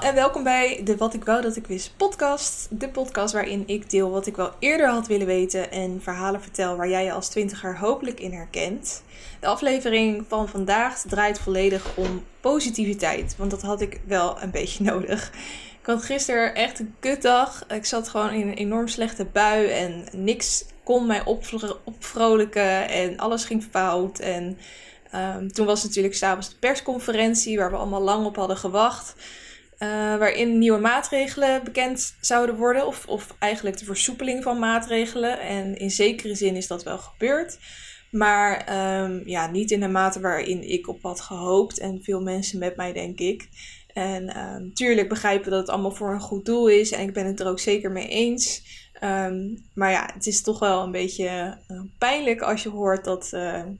en welkom bij de Wat ik wou dat ik wist podcast. De podcast waarin ik deel wat ik wel eerder had willen weten en verhalen vertel waar jij je als 20er hopelijk in herkent. De aflevering van vandaag draait volledig om positiviteit, want dat had ik wel een beetje nodig. Ik had gisteren echt een kutdag. Ik zat gewoon in een enorm slechte bui en niks kon mij opvrolijken en alles ging fout. En toen was natuurlijk 's avonds de persconferentie waar we allemaal lang op hadden gewacht. Waarin nieuwe maatregelen bekend zouden worden. Of eigenlijk de versoepeling van maatregelen. En in zekere zin is dat wel gebeurd. Maar niet in de mate waarin ik op had gehoopt. En veel mensen met mij, denk ik. En natuurlijk begrijpen we dat het allemaal voor een goed doel is. En ik ben het er ook zeker mee eens. Maar ja, het is toch wel een beetje pijnlijk als je hoort dat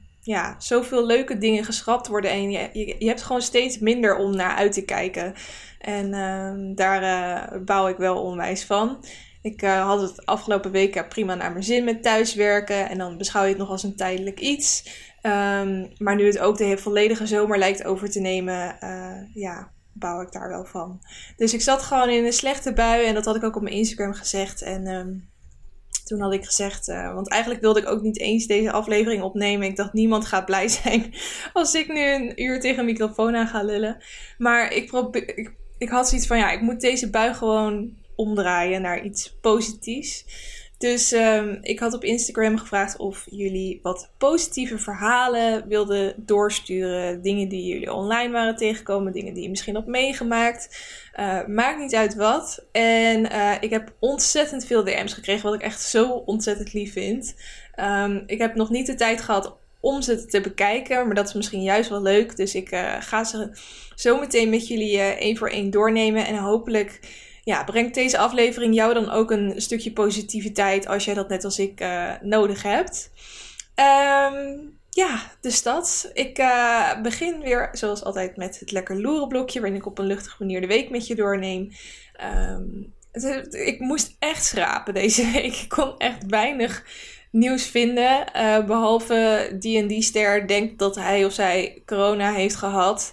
zoveel leuke dingen geschrapt worden. En je hebt gewoon steeds minder om naar uit te kijken. En daar bouw ik wel onwijs van. Ik had het afgelopen weken prima naar mijn zin met thuiswerken. En dan beschouw je het nog als een tijdelijk iets. Maar nu het ook de volledige zomer lijkt over te nemen, bouw ik daar wel van. Dus ik zat gewoon in een slechte bui. En dat had ik ook op mijn Instagram gezegd. En toen had ik gezegd, want eigenlijk wilde ik ook niet eens deze aflevering opnemen. Ik dacht, niemand gaat blij zijn als ik nu een uur tegen een microfoon aan ga lullen. Maar ik had zoiets van, ik moet deze bui gewoon omdraaien naar iets positiefs. Dus ik had op Instagram gevraagd of jullie wat positieve verhalen wilden doorsturen. Dingen die jullie online waren tegengekomen, dingen die je misschien had meegemaakt. Maakt niet uit wat. En ik heb ontzettend veel DM's gekregen, wat ik echt zo ontzettend lief vind. Ik heb nog niet de tijd gehad om ze te bekijken, maar dat is misschien juist wel leuk. Dus ik ga ze zo meteen met jullie één voor één doornemen. En hopelijk brengt deze aflevering jou dan ook een stukje positiviteit als jij dat net als ik nodig hebt. Dus dat. Ik begin weer zoals altijd met het lekker loeren blokje, waarin ik op een luchtige manier de week met je doorneem. Ik moest echt schrapen deze week. Ik kon echt weinig nieuws vinden. Behalve die en die ster denkt dat hij of zij corona heeft gehad.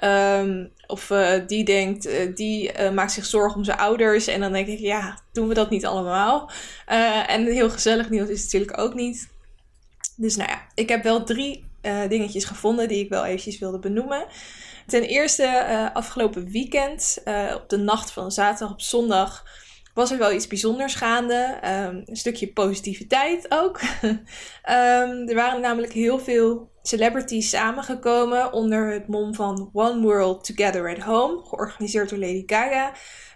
Of die denkt, die maakt zich zorgen om zijn ouders. En dan denk ik, doen we dat niet allemaal? En heel gezellig nieuws is het natuurlijk ook niet. Dus ik heb wel 3 dingetjes gevonden die ik wel eventjes wilde benoemen. Ten eerste, afgelopen weekend, op de nacht van zaterdag op zondag, was er wel iets bijzonders gaande. Een stukje positiviteit ook. Er waren namelijk heel veel celebrities samengekomen onder het mom van One World Together at Home, georganiseerd door Lady Gaga,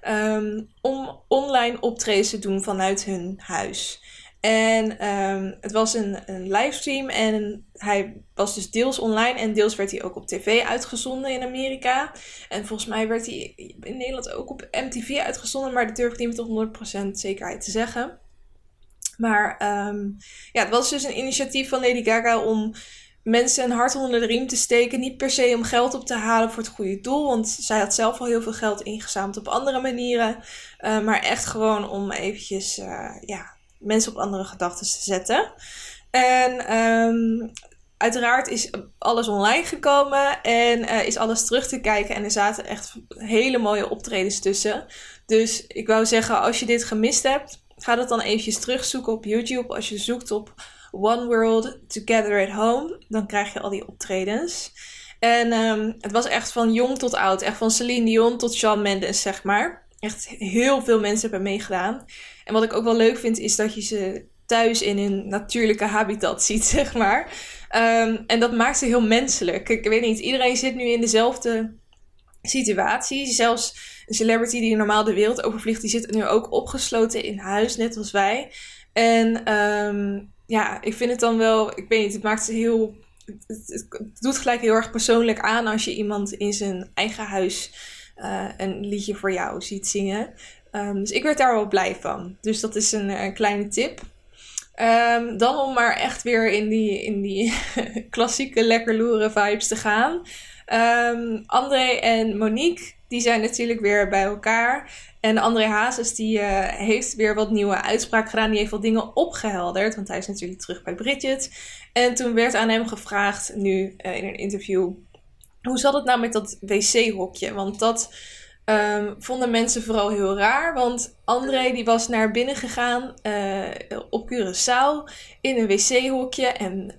om online optredens te doen vanuit hun huis. En het was een livestream en hij was dus deels online en deels werd hij ook op tv uitgezonden in Amerika. En volgens mij werd hij in Nederland ook op MTV uitgezonden, maar dat durf ik niet met 100% zekerheid te zeggen. Maar het was dus een initiatief van Lady Gaga om mensen een hart onder de riem te steken. Niet per se om geld op te halen voor het goede doel, want zij had zelf al heel veel geld ingezameld op andere manieren. Maar echt gewoon om eventjes mensen op andere gedachten te zetten. En uiteraard is alles online gekomen en is alles terug te kijken. En er zaten echt hele mooie optredens tussen. Dus ik wou zeggen, als je dit gemist hebt, ga dat dan eventjes terugzoeken op YouTube. Als je zoekt op One World Together at Home, dan krijg je al die optredens. En het was echt van jong tot oud. Echt van Celine Dion tot Shawn Mendes, zeg maar. Echt heel veel mensen hebben meegedaan. En wat ik ook wel leuk vind, is dat je ze thuis in hun natuurlijke habitat ziet, zeg maar. En dat maakt ze heel menselijk. Ik weet niet, iedereen zit nu in dezelfde situatie. Zelfs een celebrity die normaal de wereld overvliegt, die zit nu ook opgesloten in huis, net als wij. En ik vind het dan wel, ik weet niet, het maakt ze heel, het doet gelijk heel erg persoonlijk aan als je iemand in zijn eigen huis een liedje voor jou ziet zingen. Dus ik werd daar wel blij van. Dus dat is een kleine tip. Dan om maar echt weer in die klassieke lekker loeren vibes te gaan. André en Monique, die zijn natuurlijk weer bij elkaar. En André Hazes, die heeft weer wat nieuwe uitspraak gedaan. Die heeft wat dingen opgehelderd, want hij is natuurlijk terug bij Bridget. En toen werd aan hem gevraagd, nu in een interview, hoe zat het nou met dat wc-hokje? Want dat vonden mensen vooral heel raar. Want André die was naar binnen gegaan op Curaçao in een wc-hokje. En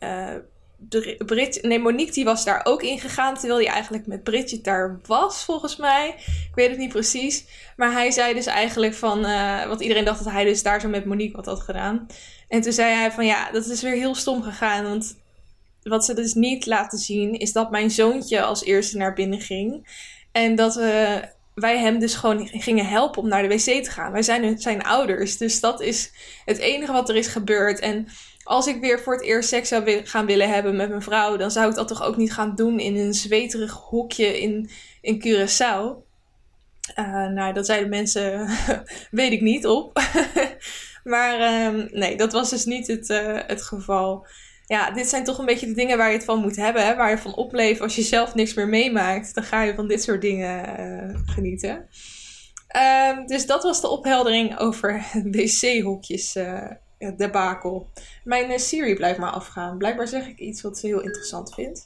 Monique die was daar ook in gegaan. Terwijl hij eigenlijk met Bridget daar was, volgens mij. Ik weet het niet precies. Maar hij zei dus eigenlijk van... want iedereen dacht dat hij dus daar zo met Monique wat had gedaan. En toen zei hij van ja, dat is weer heel stom gegaan. Want wat ze dus niet laten zien... is dat mijn zoontje als eerste naar binnen ging. En dat wij hem dus gewoon gingen helpen om naar de wc te gaan. Wij zijn zijn ouders. Dus dat is het enige wat er is gebeurd. En als ik weer voor het eerst seks zou gaan willen hebben met mijn vrouw... dan zou ik dat toch ook niet gaan doen in een zweterig hokje in Curaçao. Nou, dat zeiden mensen, weet ik niet op. Maar nee, dat was dus niet het geval. Ja, dit zijn toch een beetje de dingen waar je het van moet hebben. Hè? Waar je van opleeft. Als je zelf niks meer meemaakt, dan ga je van dit soort dingen genieten. Dus dat was de opheldering over wc-hokjes debakel. Mijn Siri blijft maar afgaan. Blijkbaar zeg ik iets wat ze heel interessant vindt.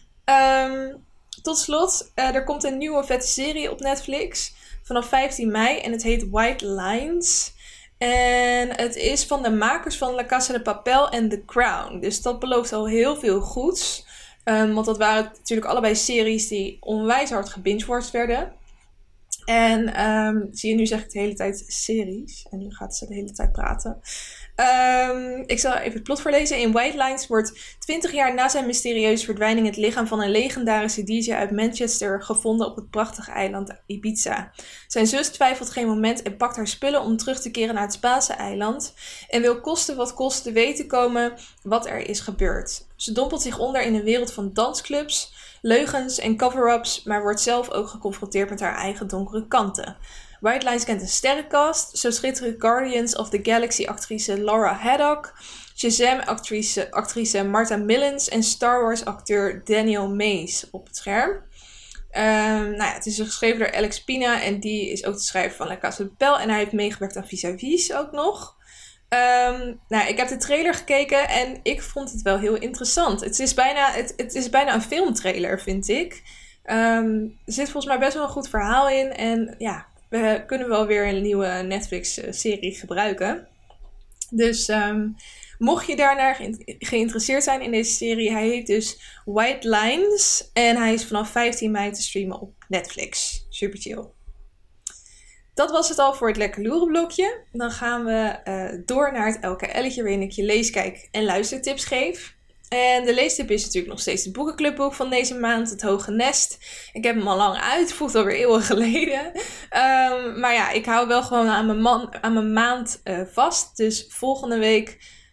Tot slot, er komt een nieuwe vette serie op Netflix vanaf 15 mei en het heet White Lines. En het is van de makers van La Casa de Papel en The Crown. Dus dat belooft al heel veel goeds. Want dat waren natuurlijk allebei series die onwijs hard gebingewatcht werden. En zie je, nu zeg ik de hele tijd series. En nu gaat ze de hele tijd praten. Ik zal even het plot voorlezen. In White Lines wordt 20 jaar na zijn mysterieuze verdwijning het lichaam van een legendarische DJ uit Manchester gevonden op het prachtige eiland Ibiza. Zijn zus twijfelt geen moment en pakt haar spullen om terug te keren naar het Spaanse eiland en wil koste wat kost te weten komen wat er is gebeurd. Ze dompelt zich onder in een wereld van dansclubs, leugens en cover-ups, maar wordt zelf ook geconfronteerd met haar eigen donkere kanten. White Lines kent een sterrencast. Zo schitteren Guardians of the Galaxy actrice Laura Haddock, Shazam actrice Martha Millens en Star Wars acteur Daniel Mays op het scherm. Nou ja, het is geschreven door Alex Pina en die is ook de schrijver van La Casa de Papel en hij heeft meegewerkt aan Vis-a-Vis ook nog. Nou, ik heb de trailer gekeken en ik vond het wel heel interessant. Het is bijna een filmtrailer, vind ik. Er zit volgens mij best wel een goed verhaal in en ja, we kunnen wel weer een nieuwe Netflix-serie gebruiken. Dus mocht je daarnaar geïnteresseerd zijn in deze serie, hij heet dus White Lines en hij is vanaf 15 mei te streamen op Netflix. Super chill. Dat was het al voor het Lekker Loeren blokje. Dan gaan we door naar het LKL'tje waarin ik je lees, kijk en luistertips geef. En de leestip is natuurlijk nog steeds het boekenclubboek van deze maand, Het Hoge Nest. Ik heb hem al lang uit, voelt alweer eeuwen geleden. Maar ja, ik hou wel gewoon aan mijn maand vast. Dus volgende week,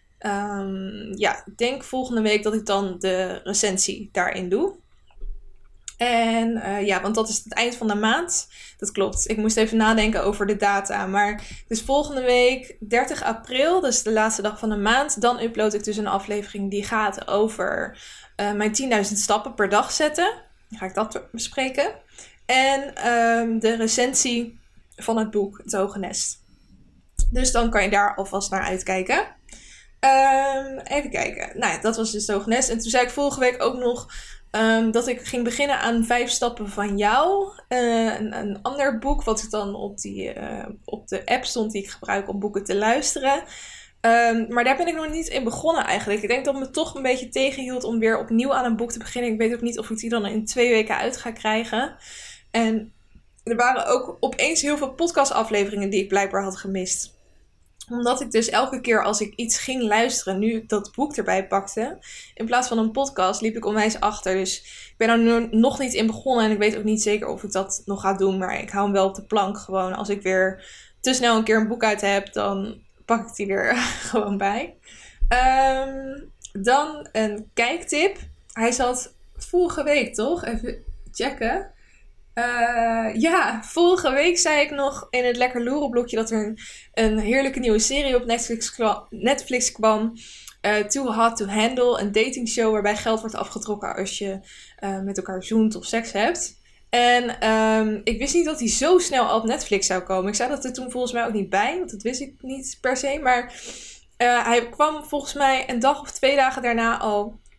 ik denk volgende week dat ik dan de recensie daarin doe. En want dat is het eind van de maand. Dat klopt. Ik moest even nadenken over de data. Maar dus volgende week, 30 april, dus de laatste dag van de maand. Dan upload ik dus een aflevering die gaat over mijn 10.000 stappen per dag zetten. Dan ga ik dat bespreken. En de recensie van het boek Het Hoge Nest. Dus dan kan je daar alvast naar uitkijken. Even kijken. Nou ja, dat was dus Het Hoge Nest. En toen zei ik vorige week ook nog dat ik ging beginnen aan 5 stappen van jou. Een ander boek wat ik dan op de app stond die ik gebruik om boeken te luisteren. Maar daar ben ik nog niet in begonnen eigenlijk. Ik denk dat me toch een beetje tegenhield om weer opnieuw aan een boek te beginnen. Ik weet ook niet of ik die dan in 2 weken uit ga krijgen. En er waren ook opeens heel veel podcastafleveringen die ik blijkbaar had gemist. Omdat ik dus elke keer als ik iets ging luisteren, nu dat boek erbij pakte, in plaats van een podcast, liep ik onwijs achter. Dus ik ben er nog niet in begonnen en ik weet ook niet zeker of ik dat nog ga doen. Maar ik hou hem wel op de plank gewoon. Als ik weer te snel een keer een boek uit heb, dan pak ik die er gewoon bij. Dan een kijktip. Hij zat vorige week, toch? Even checken. Vorige week zei ik nog in het Lekker Loeren blokje dat er een heerlijke nieuwe serie op Netflix kwam. Too Hot to Handle, een datingshow waarbij geld wordt afgetrokken als je met elkaar zoent of seks hebt. En ik wist niet dat hij zo snel al op Netflix zou komen. Ik zei dat er toen volgens mij ook niet bij, want dat wist ik niet per se. Maar hij kwam volgens mij een dag of 2 dagen daarna al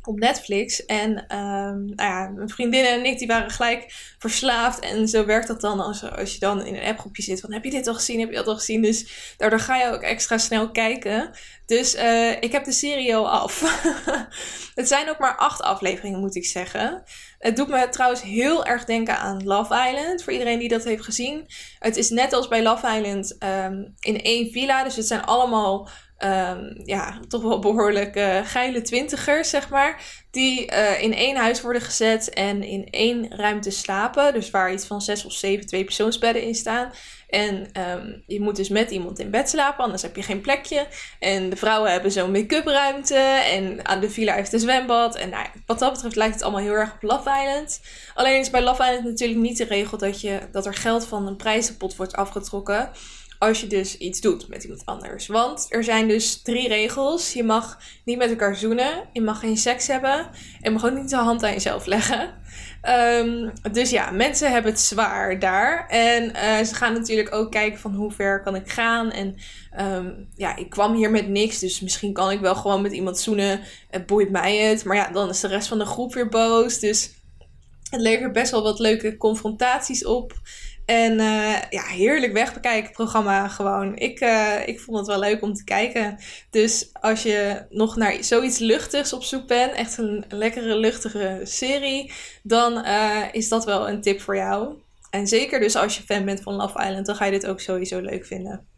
op Netflix. En mijn vriendinnen en ik die waren gelijk verslaafd. En zo werkt dat dan als je dan in een appgroepje zit. Van, heb je dit al gezien? Heb je dat al gezien? Dus daardoor ga je ook extra snel kijken. Dus ik heb de serie al af. Het zijn ook maar 8 afleveringen, moet ik zeggen. Het doet me trouwens heel erg denken aan Love Island. Voor iedereen die dat heeft gezien. Het is net als bij Love Island in 1 villa. Dus het zijn allemaal toch wel behoorlijk geile twintigers, zeg maar. Die in 1 huis worden gezet en in 1 ruimte slapen. Dus waar iets van 6 of 7 2-persoonsbedden in staan. En je moet dus met iemand in bed slapen, anders heb je geen plekje. En de vrouwen hebben zo'n make-up ruimte. En aan de villa heeft een zwembad. En wat dat betreft lijkt het allemaal heel erg op Love Island. Alleen is bij Love Island natuurlijk niet de regel dat er geld van een prijzenpot wordt afgetrokken. Als je dus iets doet met iemand anders. Want er zijn dus 3 regels. Je mag niet met elkaar zoenen. Je mag geen seks hebben. En je mag ook niet de hand aan jezelf leggen. Dus ja, mensen hebben het zwaar daar. En ze gaan natuurlijk ook kijken van hoe ver kan ik gaan. En ik kwam hier met niks. Dus misschien kan ik wel gewoon met iemand zoenen. Het boeit mij het. Maar ja, dan is de rest van de groep weer boos. Dus het levert best wel wat leuke confrontaties op. En heerlijk wegbekijken programma gewoon. Ik vond het wel leuk om te kijken. Dus als je nog naar zoiets luchtigs op zoek bent, echt een lekkere luchtige serie, dan is dat wel een tip voor jou. En zeker dus als je fan bent van Love Island, dan ga je dit ook sowieso leuk vinden.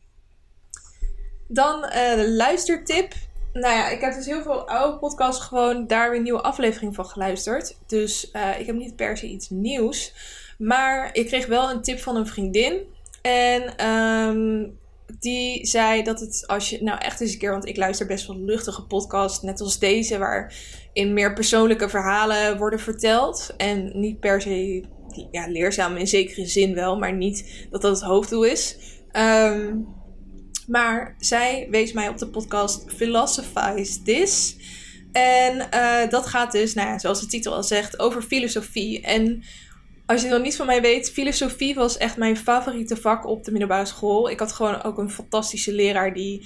Dan de luistertip. Nou ja, ik heb dus heel veel oude podcasts gewoon daar weer een nieuwe aflevering van geluisterd. Dus ik heb niet per se iets nieuws. Maar ik kreeg wel een tip van een vriendin. En die zei dat het als je echt eens een keer... Want ik luister best wel luchtige podcasts. Net als deze. Waarin meer persoonlijke verhalen worden verteld. En niet per se leerzaam in zekere zin wel. Maar niet dat dat het hoofddoel is. Maar zij wees mij op de podcast Philosophize This. En dat gaat dus, zoals de titel al zegt, over filosofie. En als je nog niet van mij weet, filosofie was echt mijn favoriete vak op de middelbare school. Ik had gewoon ook een fantastische leraar die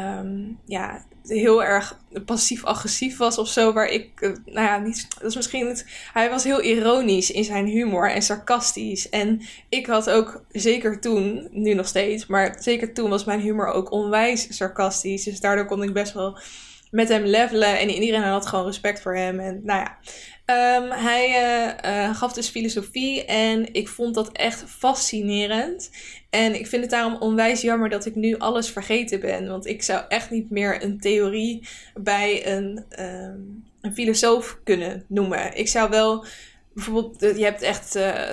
heel erg passief-agressief was of zo. Waar ik, dat is misschien het. Hij was heel ironisch in zijn humor en sarcastisch. En ik had ook, zeker toen, nu nog steeds, maar zeker toen was mijn humor ook onwijs sarcastisch. Dus daardoor kon ik best wel met hem levelen en iedereen had gewoon respect voor hem. En hij gaf dus filosofie en ik vond dat echt fascinerend. En ik vind het daarom onwijs jammer dat ik nu alles vergeten ben. Want ik zou echt niet meer een theorie bij een filosoof kunnen noemen. Ik zou wel, bijvoorbeeld, je hebt echt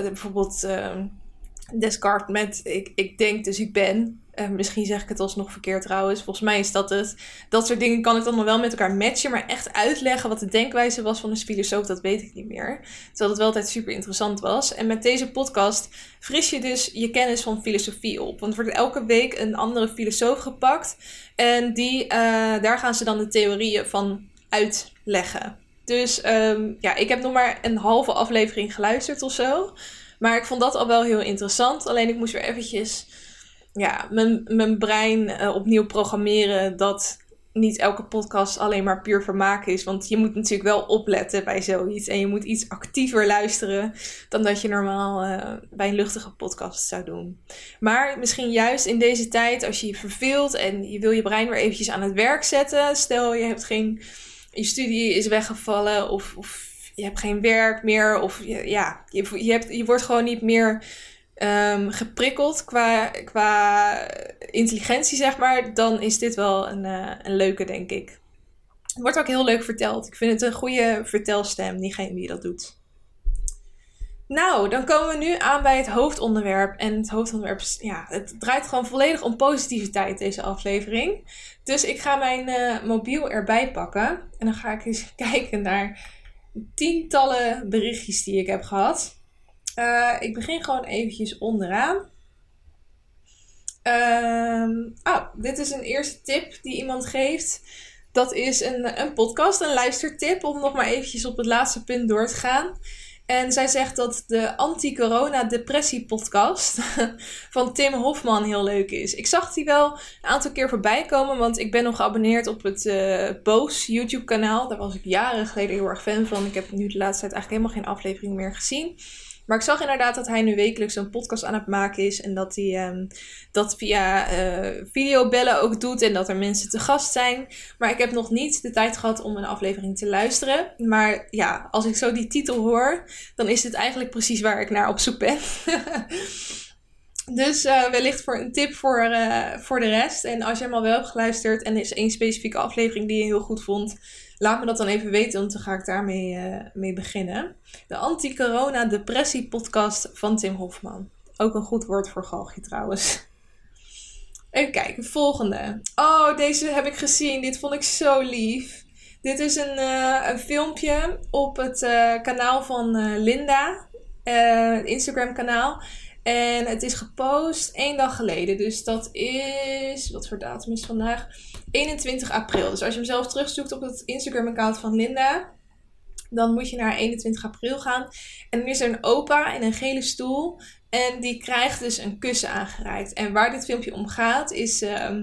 Descartes met ik denk dus ik ben. Misschien zeg ik het alsnog verkeerd trouwens. Volgens mij is dat het. Dat soort dingen kan ik dan nog wel met elkaar matchen. Maar echt uitleggen wat de denkwijze was van een filosoof, dat weet ik niet meer. Terwijl het wel altijd super interessant was. En met deze podcast fris je dus je kennis van filosofie op. Want er wordt elke week een andere filosoof gepakt. En daar gaan ze dan de theorieën van uitleggen. Dus ik heb nog maar een halve aflevering geluisterd of zo. Maar ik vond dat al wel heel interessant. Alleen ik moest weer eventjes mijn brein opnieuw programmeren. Dat niet elke podcast alleen maar puur vermaak is. Want je moet natuurlijk wel opletten bij zoiets. En je moet iets actiever luisteren dan dat je normaal bij een luchtige podcast zou doen. Maar misschien juist in deze tijd, als je je verveelt en je wil je brein weer eventjes aan het werk zetten. Stel je studie is weggevallen of je hebt geen werk meer. Of je wordt gewoon niet meer geprikkeld qua intelligentie, zeg maar. Dan is dit wel een leuke, denk ik. Het wordt ook heel leuk verteld. Ik vind het een goede vertelstem, diegene die dat doet. Nou, dan komen we nu aan bij het hoofdonderwerp. En het hoofdonderwerp is, het draait gewoon volledig om positiviteit, deze aflevering. Dus ik ga mijn mobiel erbij pakken. En dan ga ik eens kijken naar tientallen berichtjes die ik heb gehad. Ik begin gewoon eventjes onderaan. Dit is een eerste tip die iemand geeft. Dat is een podcast, een luistertip. Om nog maar eventjes op het laatste punt door te gaan. En zij zegt dat de anti-corona-depressie-podcast van Tim Hofman heel leuk is. Ik zag die wel een aantal keer voorbij komen, want ik ben nog geabonneerd op het Boos YouTube-kanaal. Daar was ik jaren geleden heel erg fan van. Ik heb nu de laatste tijd eigenlijk helemaal geen aflevering meer gezien. Maar ik zag inderdaad dat hij nu wekelijks een podcast aan het maken is. En dat hij dat via videobellen ook doet. En dat er mensen te gast zijn. Maar ik heb nog niet de tijd gehad om een aflevering te luisteren. Maar ja, als ik zo die titel hoor, dan is dit eigenlijk precies waar ik naar op zoek ben. Dus wellicht voor een tip voor de rest. En als je hem al wel hebt geluisterd en er is één specifieke aflevering die je heel goed vond, laat me dat dan even weten, want dan ga ik daarmee mee beginnen. De anti-corona-depressie-podcast van Tim Hofman. Ook een goed woord voor galgje trouwens. Even kijken, volgende. Oh, deze heb ik gezien. Dit vond ik zo lief. Dit is een filmpje op het kanaal van Linda. Het Instagram kanaal. En het is gepost 1 dag geleden. Dus dat is... Wat voor datum is vandaag? 21 april. Dus als je hem zelf terugzoekt op het Instagram account van Linda, dan moet je naar 21 april gaan. En dan is er een opa in een gele stoel. En die krijgt dus een kussen aangereikt. En waar dit filmpje om gaat is...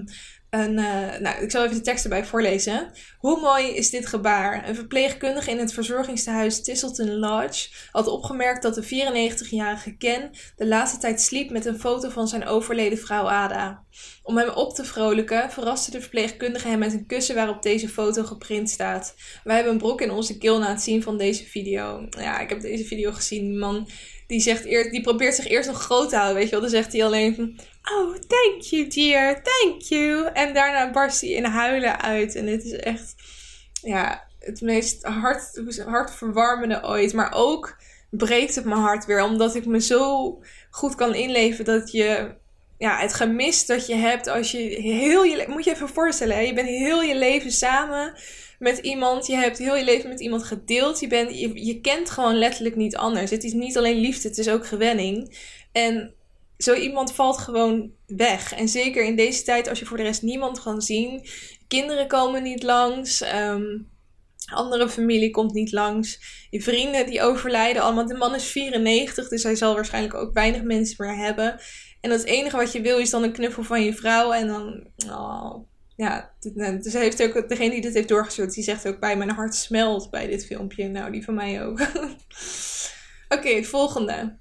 ik zal even de tekst erbij voorlezen. Hoe mooi is dit gebaar? Een verpleegkundige in het verzorgingstehuis Thistleton Lodge had opgemerkt dat de 94-jarige Ken de laatste tijd sliep met een foto van zijn overleden vrouw Ada. Om hem op te vrolijken verraste de verpleegkundige hem met een kussen waarop deze foto geprint staat. Wij hebben een brok in onze keel na het zien van deze video. Ja, ik heb deze video gezien. Die man die probeert zich eerst nog groot te houden, weet je wel. Dan zegt hij alleen van, oh, thank you dear, thank you. En daarna barst hij in huilen uit. En het is echt, ja, het meest hartverwarmende ooit. Maar ook breekt het mijn hart weer, omdat ik me zo goed kan inleven dat je... Ja, het gemis dat je hebt als je moet je even voorstellen, hè? Je bent heel je leven samen met iemand. Je hebt heel je leven met iemand gedeeld. Je kent gewoon letterlijk niet anders. Het is niet alleen liefde, het is ook gewenning. En zo iemand valt gewoon weg. En zeker in deze tijd, als je voor de rest niemand kan zien. Kinderen komen niet langs. Andere familie komt niet langs. Je vrienden die overlijden allemaal. De man is 94, dus hij zal waarschijnlijk ook weinig mensen meer hebben. En het enige wat je wil is dan een knuffel van je vrouw. En dan... Oh, ja, dus heeft ook, degene die dit heeft doorgestuurd, die zegt ook bij mijn hart smelt bij dit filmpje. Nou, die van mij ook. Oké, het volgende.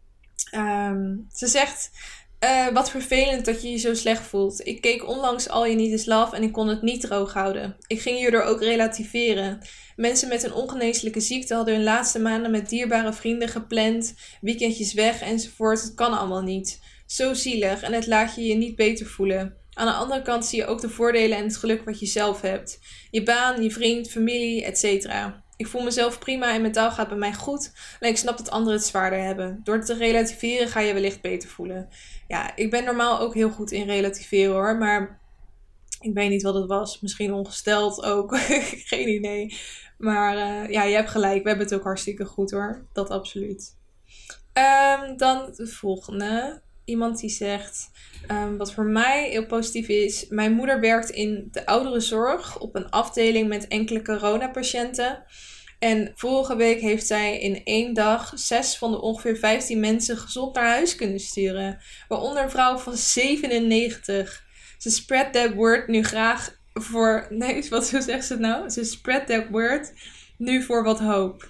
Ze zegt... wat vervelend dat je je zo slecht voelt. Ik keek onlangs All You Need Is Love en ik kon het niet droog houden. Ik ging hierdoor ook relativeren. Mensen met een ongeneeslijke ziekte hadden hun laatste maanden met dierbare vrienden gepland, weekendjes weg enzovoort. Het kan allemaal niet. Zo zielig en het laat je je niet beter voelen. Aan de andere kant zie je ook de voordelen en het geluk wat je zelf hebt. Je baan, je vriend, familie, etc. Ik voel mezelf prima en mentaal gaat bij mij goed. Alleen ik snap dat anderen het zwaarder hebben. Door te relativeren ga je wellicht beter voelen. Ja, ik ben normaal ook heel goed in relativeren hoor. Maar ik weet niet wat het was. Misschien ongesteld ook. Geen idee. Maar ja, je hebt gelijk. We hebben het ook hartstikke goed hoor. Dat absoluut. Dan de volgende. Iemand die zegt... wat voor mij heel positief is. Mijn moeder werkt in de ouderenzorg op een afdeling met enkele coronapatiënten. En vorige week heeft zij in 1 dag 6 van de ongeveer 15 mensen gezond naar huis kunnen sturen. Waaronder een vrouw van 97. Ze spread that word nu graag voor... Nee, wat zegt ze nou? Ze spread that word nu voor wat hoop.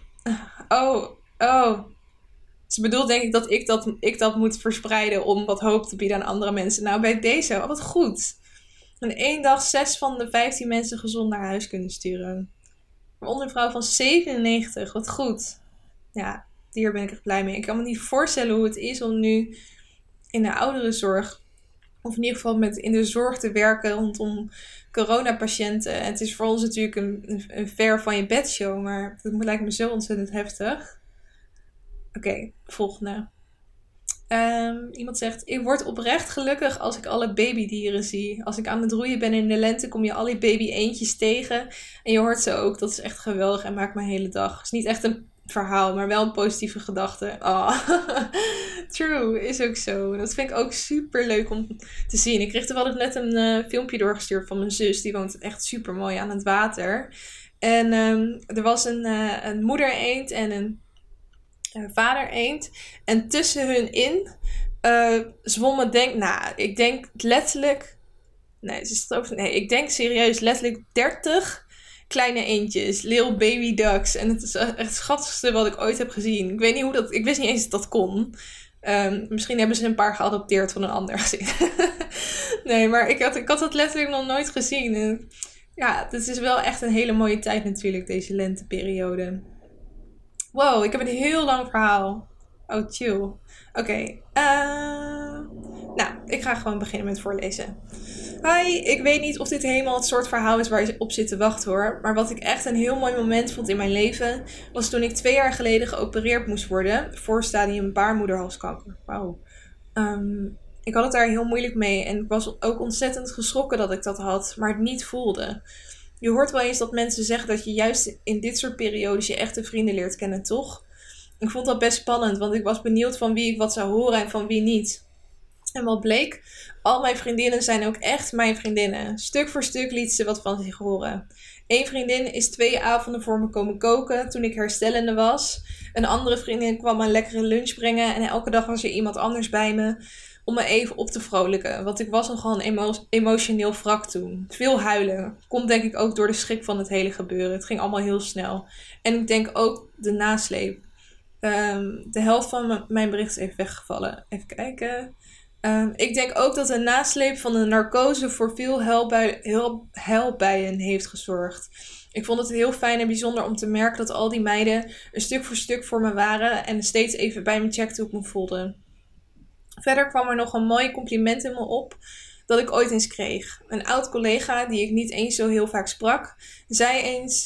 Oh. Ze bedoelt denk ik dat ik dat moet verspreiden om wat hoop te bieden aan andere mensen. Nou, bij deze, wat goed. In 1 dag 6 van de 15 mensen gezond naar huis kunnen sturen. Waaronder een vrouw van 97, wat goed. Ja, hier ben ik echt blij mee. Ik kan me niet voorstellen hoe het is om nu in de ouderenzorg, of in ieder geval in de zorg te werken rondom coronapatiënten. Het is voor ons natuurlijk een ver van je bedshow, maar dat lijkt me zo ontzettend heftig. Oké, volgende. Iemand zegt, ik word oprecht gelukkig als ik alle babydieren zie. Als ik aan het roeien ben in de lente, kom je al die baby eendjes tegen. En je hoort ze ook. Dat is echt geweldig en maakt mijn hele dag. Het is niet echt een verhaal, maar wel een positieve gedachte. Oh, true, is ook zo. Dat vind ik ook super leuk om te zien. Ik kreeg toevallig net een filmpje doorgestuurd van mijn zus. Die woont echt super mooi aan het water. En er was een moeder eend en een vader eend. En tussen hun in zwommen ik denk letterlijk... ik denk serieus letterlijk 30 kleine eendjes. Little baby ducks. En het is echt het schattigste wat ik ooit heb gezien. Ik weet niet hoe dat... Ik wist niet eens dat dat kon. Misschien hebben ze een paar geadopteerd van een ander gezin. Nee, maar ik had dat letterlijk nog nooit gezien. En ja, het is wel echt een hele mooie tijd natuurlijk, deze lenteperiode. Wow, ik heb een heel lang verhaal. Oh, chill. Oké. Nou, ik ga gewoon beginnen met voorlezen. Hi, ik weet niet of dit helemaal het soort verhaal is waar je op zit te wachten hoor. Maar wat ik echt een heel mooi moment vond in mijn leven, was toen ik 2 jaar geleden geopereerd moest worden voor stadium baarmoederhalskanker. Wauw. Ik had het daar heel moeilijk mee en ik was ook ontzettend geschrokken dat ik dat had, maar het niet voelde. Je hoort wel eens dat mensen zeggen dat je juist in dit soort periodes je echte vrienden leert kennen, toch? Ik vond dat best spannend, want ik was benieuwd van wie ik wat zou horen en van wie niet. En wat bleek? Al mijn vriendinnen zijn ook echt mijn vriendinnen. Stuk voor stuk liet ze wat van zich horen. Eén vriendin is 2 avonden voor me komen koken toen ik herstellende was. Een andere vriendin kwam me een lekkere lunch brengen en elke dag was er iemand anders bij me om me even op te vrolijken. Want ik was nogal een emotioneel wrak toen. Veel huilen. Komt denk ik ook door de schrik van het hele gebeuren. Het ging allemaal heel snel. En ik denk ook de nasleep. De helft van mijn bericht is even weggevallen. Even kijken. Ik denk ook dat de nasleep van de narcose voor veel huilbuien heeft gezorgd. Ik vond het heel fijn en bijzonder om te merken dat al die meiden een stuk voor stuk voor me waren en steeds even bij me checkten hoe ik me voelde. Verder kwam er nog een mooi compliment in me op dat ik ooit eens kreeg. Een oud collega die ik niet eens zo heel vaak sprak, zei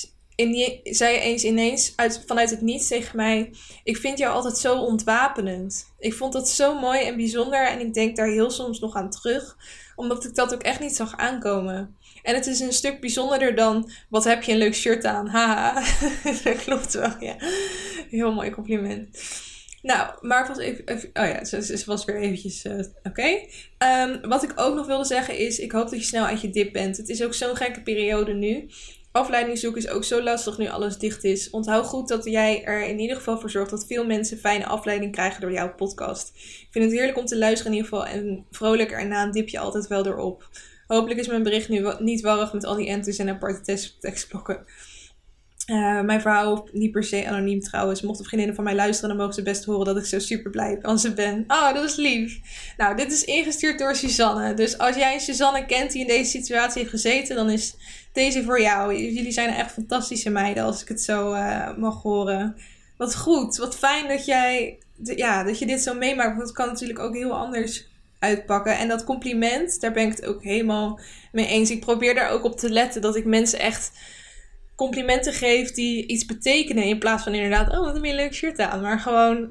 eens ineens vanuit het niets tegen mij: ik vind jou altijd zo ontwapenend. Ik vond dat zo mooi en bijzonder en ik denk daar heel soms nog aan terug, omdat ik dat ook echt niet zag aankomen. En het is een stuk bijzonderder dan: wat heb je een leuk shirt aan, haha. Dat klopt wel, ja. Heel mooi compliment. Nou, maar het was even oh ja, ze was weer eventjes oké. Wat ik ook nog wilde zeggen is, ik hoop dat je snel uit je dip bent. Het is ook zo'n gekke periode nu. Afleiding zoeken is ook zo lastig nu alles dicht is. Onthoud goed dat jij er in ieder geval voor zorgt dat veel mensen fijne afleiding krijgen door jouw podcast. Ik vind het heerlijk om te luisteren in ieder geval en vrolijk erna een dipje altijd wel erop. Hopelijk is mijn bericht nu niet warrig met al die enters en aparte tekstblokken. Mijn verhaal hoeft niet per se anoniem trouwens. Mochten vriendinnen van mij luisteren, dan mogen ze best horen dat ik zo super blij van ze ben. Oh, dat is lief. Nou, dit is ingestuurd door Suzanne. Dus als jij Suzanne kent die in deze situatie heeft gezeten, dan is deze voor jou. Jullie zijn echt fantastische meiden, als ik het zo mag horen. Wat goed, wat fijn dat dat je dit zo meemaakt. Want het kan natuurlijk ook heel anders uitpakken. En dat compliment, daar ben ik het ook helemaal mee eens. Ik probeer daar ook op te letten dat ik mensen echt complimenten geef die iets betekenen. In plaats van inderdaad, oh, wat heb je een leuk shirt aan. Maar gewoon,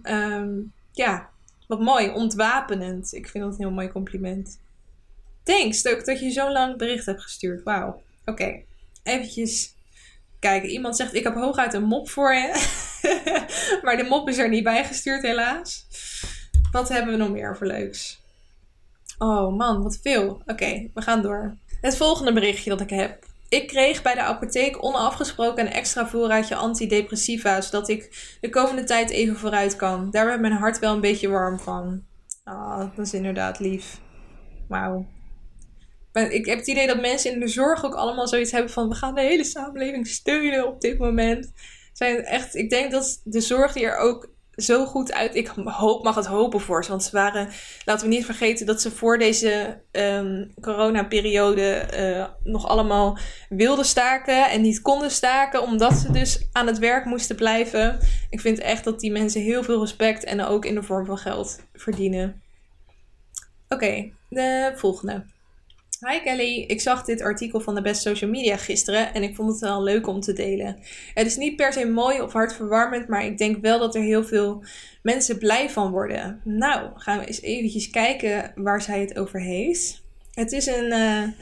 wat mooi, ontwapenend. Ik vind dat een heel mooi compliment. Thanks ook dat je zo'n lang bericht hebt gestuurd. Wauw. Oké, eventjes kijken. Iemand zegt, ik heb hooguit een mop voor je. Maar de mop is er niet bij gestuurd helaas. Wat hebben we nog meer voor leuks? Oh man, wat veel. Oké, we gaan door. Het volgende berichtje dat ik heb. Ik kreeg bij de apotheek onafgesproken een extra voorraadje antidepressiva, zodat ik de komende tijd even vooruit kan. Daar werd mijn hart wel een beetje warm van. Ah, dat is inderdaad lief. Wauw. Maar ik heb het idee dat mensen in de zorg ook allemaal zoiets hebben van: we gaan de hele samenleving steunen op dit moment. Ik denk dat de zorg die er ook zo goed uit. Ik mag het hopen voor ze. Want ze waren, laten we niet vergeten dat ze voor deze coronaperiode nog allemaal wilden staken en niet konden staken, omdat ze dus aan het werk moesten blijven. Ik vind echt dat die mensen heel veel respect en ook in de vorm van geld verdienen. Oké, de volgende. Hi Kelly, ik zag dit artikel van de Best Social Media gisteren en ik vond het wel leuk om te delen. Het is niet per se mooi of hartverwarmend, maar ik denk wel dat er heel veel mensen blij van worden. Nou, gaan we eens eventjes kijken waar zij het over heeft. Het is een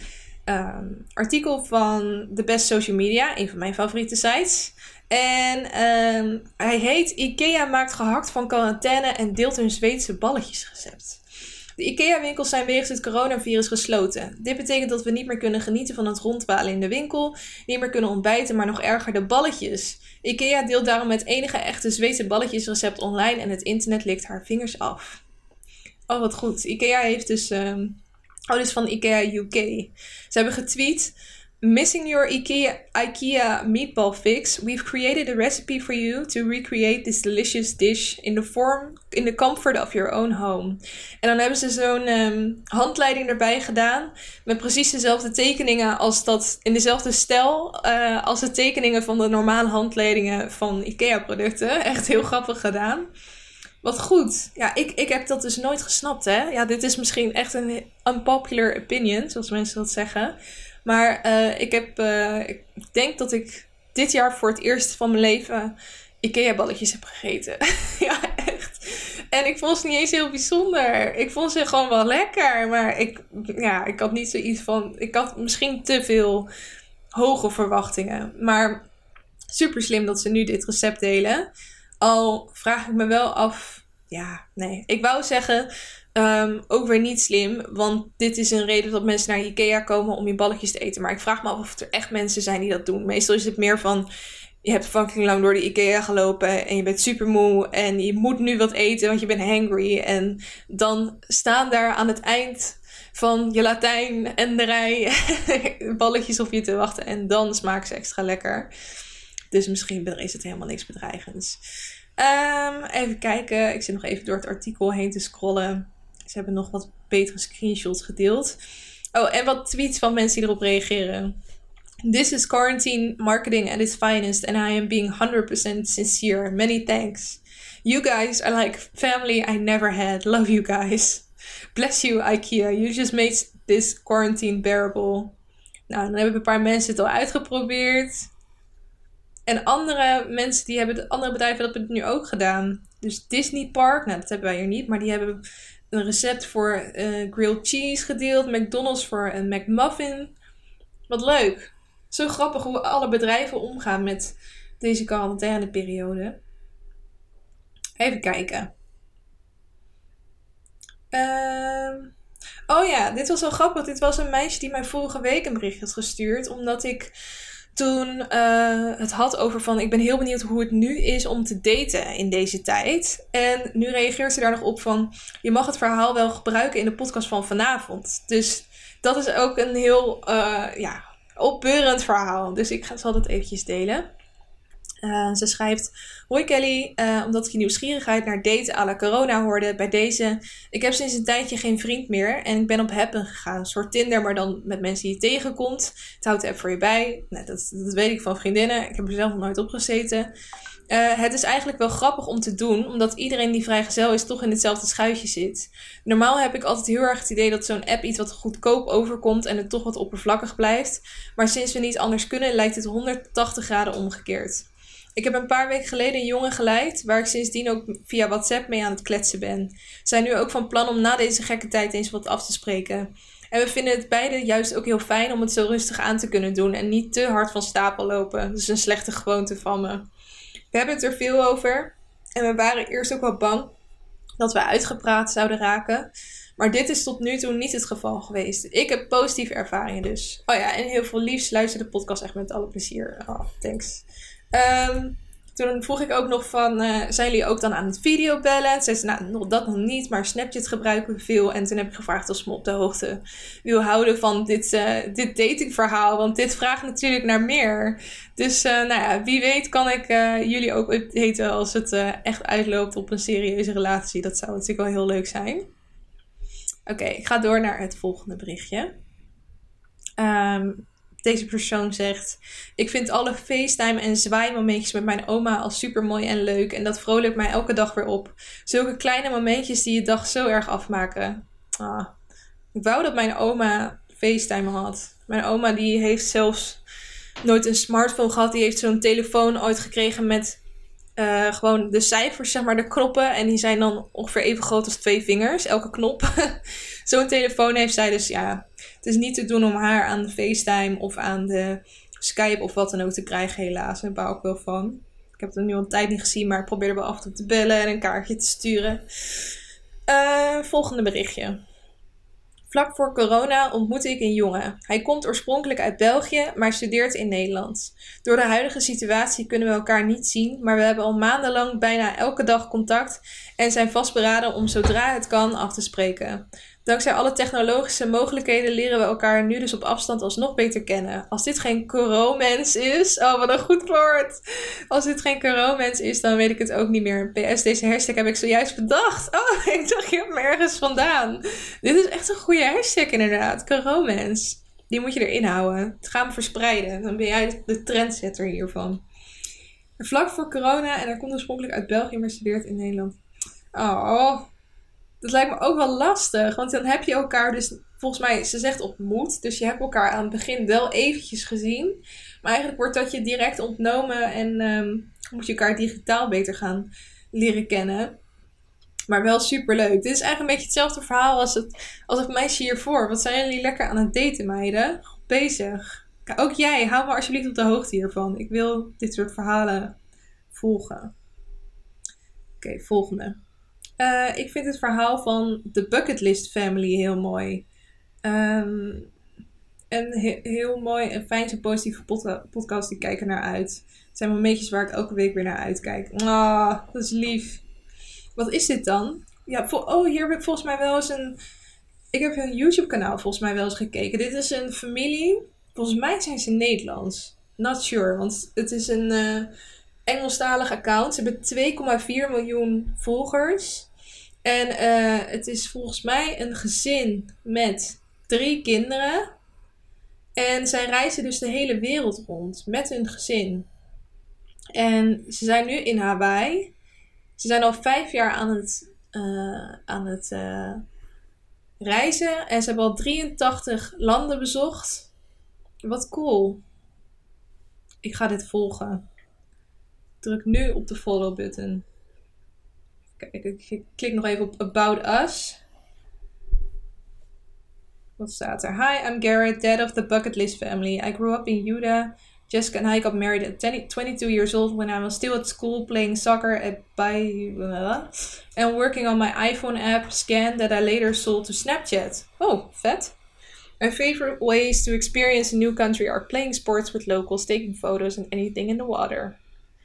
artikel van de Best Social Media, een van mijn favoriete sites. En hij heet: IKEA maakt gehakt van quarantaine en deelt hun Zweedse balletjesrecept. De De IKEA-winkels zijn wegens het coronavirus gesloten. Dit betekent dat we niet meer kunnen genieten van het rondwalen in de winkel, niet meer kunnen ontbijten, maar nog erger de balletjes. IKEA deelt daarom het enige echte Zweedse balletjesrecept online en het internet likt haar vingers af. Oh, wat goed. IKEA heeft dus... dus van IKEA UK. Ze hebben getweet... Missing your IKEA meatball fix? We've created a recipe for you to recreate this delicious dish in the comfort of your own home. En dan hebben ze zo'n handleiding erbij gedaan. Met precies dezelfde tekeningen als dat in dezelfde stijl als de tekeningen van de normale handleidingen van IKEA producten. Echt heel grappig gedaan. Wat goed. Ja, ik heb dat dus nooit gesnapt, hè. Ja, dit is misschien echt een unpopular opinion, zoals mensen dat zeggen. Maar ik denk dat ik dit jaar voor het eerst van mijn leven IKEA-balletjes heb gegeten. Ja, echt. En ik vond ze niet eens heel bijzonder. Ik vond ze gewoon wel lekker. Maar ik had niet zoiets van... Ik had misschien te veel hoge verwachtingen. Maar super slim dat ze nu dit recept delen. Al vraag ik me wel af... Ja, nee. Ik wou zeggen... ook weer niet slim, want dit is een reden dat mensen naar IKEA komen om die balletjes te eten. Maar ik vraag me af of er echt mensen zijn die dat doen. Meestal is het meer van, je hebt fucking lang door de IKEA gelopen en je bent super moe en je moet nu wat eten, want je bent hangry. En dan staan daar aan het eind van je Latijn en de rij balletjes op je te wachten en dan smaken ze extra lekker. Dus misschien is het helemaal niks bedreigends. Even kijken, ik zit nog even door het artikel heen te scrollen. Ze hebben nog wat betere screenshots gedeeld. Oh, en wat tweets van mensen die erop reageren. This is quarantine marketing at its finest and I am being 100% sincere. Many thanks. You guys are like family I never had. Love you guys. Bless you IKEA. You just made this quarantine bearable. Nou, dan hebben een paar mensen het al uitgeprobeerd. En andere mensen, andere bedrijven hebben het nu ook gedaan. Dus Disney Park, nou dat hebben wij hier niet, maar die hebben een recept voor grilled cheese gedeeld. McDonald's voor een McMuffin. Wat leuk. Zo grappig hoe alle bedrijven omgaan met deze quarantaineperiode. Even kijken. Oh ja, dit was wel grappig. Dit was een meisje die mij vorige week een bericht had gestuurd. Omdat ik toen het had over van... Ik ben heel benieuwd hoe het nu is om te daten in deze tijd. En nu reageert ze daar nog op van... Je mag het verhaal wel gebruiken in de podcast van vanavond. Dus dat is ook een heel opbeurend verhaal. Dus ik zal het eventjes delen. Ze schrijft... Hoi Kelly, omdat ik je nieuwsgierigheid naar daten à la corona hoorde bij deze. Ik heb sinds een tijdje geen vriend meer en ik ben op Happen gegaan. Een soort Tinder, maar dan met mensen die je tegenkomt. Het houdt de app voor je bij. Nou, dat weet ik van vriendinnen. Ik heb er zelf nog nooit op gezeten. Het is eigenlijk wel grappig om te doen, omdat iedereen die vrijgezel is toch in hetzelfde schuitje zit. Normaal heb ik altijd heel erg het idee dat zo'n app iets wat goedkoop overkomt en het toch wat oppervlakkig blijft. Maar sinds we niet anders kunnen, lijkt het 180 graden omgekeerd. Ik heb een paar weken geleden een jongen geleid, waar ik sindsdien ook via WhatsApp mee aan het kletsen ben. We zijn nu ook van plan om na deze gekke tijd eens wat af te spreken. En we vinden het beide juist ook heel fijn om het zo rustig aan te kunnen doen en niet te hard van stapel lopen. Dat is een slechte gewoonte van me. We hebben het er veel over en we waren eerst ook wel bang dat we uitgepraat zouden raken. Maar dit is tot nu toe niet het geval geweest. Ik heb positieve ervaringen dus. Oh ja, en heel veel liefs. Luister de podcast echt met alle plezier. Oh, thanks. Toen vroeg ik ook nog van, zijn jullie ook dan aan het videobellen? Ze zei, nou, dat nog niet, maar Snapchat gebruiken we veel. En toen heb ik gevraagd of ze me op de hoogte wil houden van dit datingverhaal. Want dit vraagt natuurlijk naar meer. Dus wie weet kan ik jullie ook updaten als het echt uitloopt op een serieuze relatie. Dat zou natuurlijk wel heel leuk zijn. Oké, ik ga door naar het volgende berichtje. Deze persoon zegt... Ik vind alle FaceTime en zwaaimomentjes met mijn oma al super mooi en leuk. En dat vrolijkt mij elke dag weer op. Zulke kleine momentjes die je dag zo erg afmaken. Ik wou dat mijn oma FaceTime had. Mijn oma die heeft zelfs nooit een smartphone gehad. Die heeft zo'n telefoon ooit gekregen met... gewoon de cijfers, zeg maar, de knoppen. En die zijn dan ongeveer even groot als 2 vingers, elke knop. Zo'n telefoon heeft zij dus, ja. Het is niet te doen om haar aan de FaceTime of aan de Skype of wat dan ook te krijgen, helaas. Daar baal ik wel van. Ik heb het nu al een tijd niet gezien, maar ik probeer er wel af en toe te bellen en een kaartje te sturen. Volgende berichtje. Vlak voor corona ontmoette ik een jongen. Hij komt oorspronkelijk uit België, maar studeert in Nederland. Door de huidige situatie kunnen we elkaar niet zien, maar we hebben al maandenlang bijna elke dag contact en zijn vastberaden om zodra het kan af te spreken. Dankzij alle technologische mogelijkheden leren we elkaar nu dus op afstand alsnog beter kennen. Als dit geen coromens is... Oh, wat een goed woord! Als dit geen coromens is, dan weet ik het ook niet meer. PS, deze hashtag heb ik zojuist bedacht. Oh, ik dacht, je hebt me ergens vandaan. Dit is echt een goede hashtag inderdaad. Coromens. Die moet je erin houden. Het gaan we verspreiden. Dan ben jij de trendsetter hiervan. Vlak voor corona en hij komt oorspronkelijk uit België, maar studeert in Nederland. Oh... Dat lijkt me ook wel lastig, want dan heb je elkaar dus, volgens mij, ze zegt ontmoet. Dus je hebt elkaar aan het begin wel eventjes gezien. Maar eigenlijk wordt dat je direct ontnomen en moet je elkaar digitaal beter gaan leren kennen. Maar wel superleuk. Dit is eigenlijk een beetje hetzelfde verhaal als het meisje hiervoor. Wat zijn jullie lekker aan het daten, meiden? Goed bezig. Ook jij, hou me alsjeblieft op de hoogte hiervan. Ik wil dit soort verhalen volgen. Oké, volgende. Ik vind het verhaal van The Bucket List Family heel mooi. Heel mooi en fijn zo'n positieve podcast. Ik kijk er naar uit. Het zijn momentjes waar ik elke week weer naar uitkijk. Ah, dat is lief. Wat is dit dan? Ja, hier heb ik volgens mij wel eens ik heb een YouTube kanaal volgens mij wel eens gekeken. Dit is een familie. Volgens mij zijn ze Nederlands. Not sure, want het is een Engelstalig account. Ze hebben 2,4 miljoen volgers. En het is volgens mij een gezin met 3 kinderen. En zij reizen dus de hele wereld rond met hun gezin. En ze zijn nu in Hawaii. Ze zijn al 5 jaar aan het reizen. En ze hebben al 83 landen bezocht. Wat cool. Ik ga dit volgen. Druk nu op de follow button. Kijk, ik klik nog even op About Us. Wat staat er? Hi, I'm Garrett, dad of the Bucket List family. I grew up in Utah. Jessica and I got married at 22 years old when I was still at school playing soccer at and working on my iPhone app Scan that I later sold to Snapchat. Oh, vet. My favorite ways to experience a new country are playing sports with locals, taking photos and anything in the water.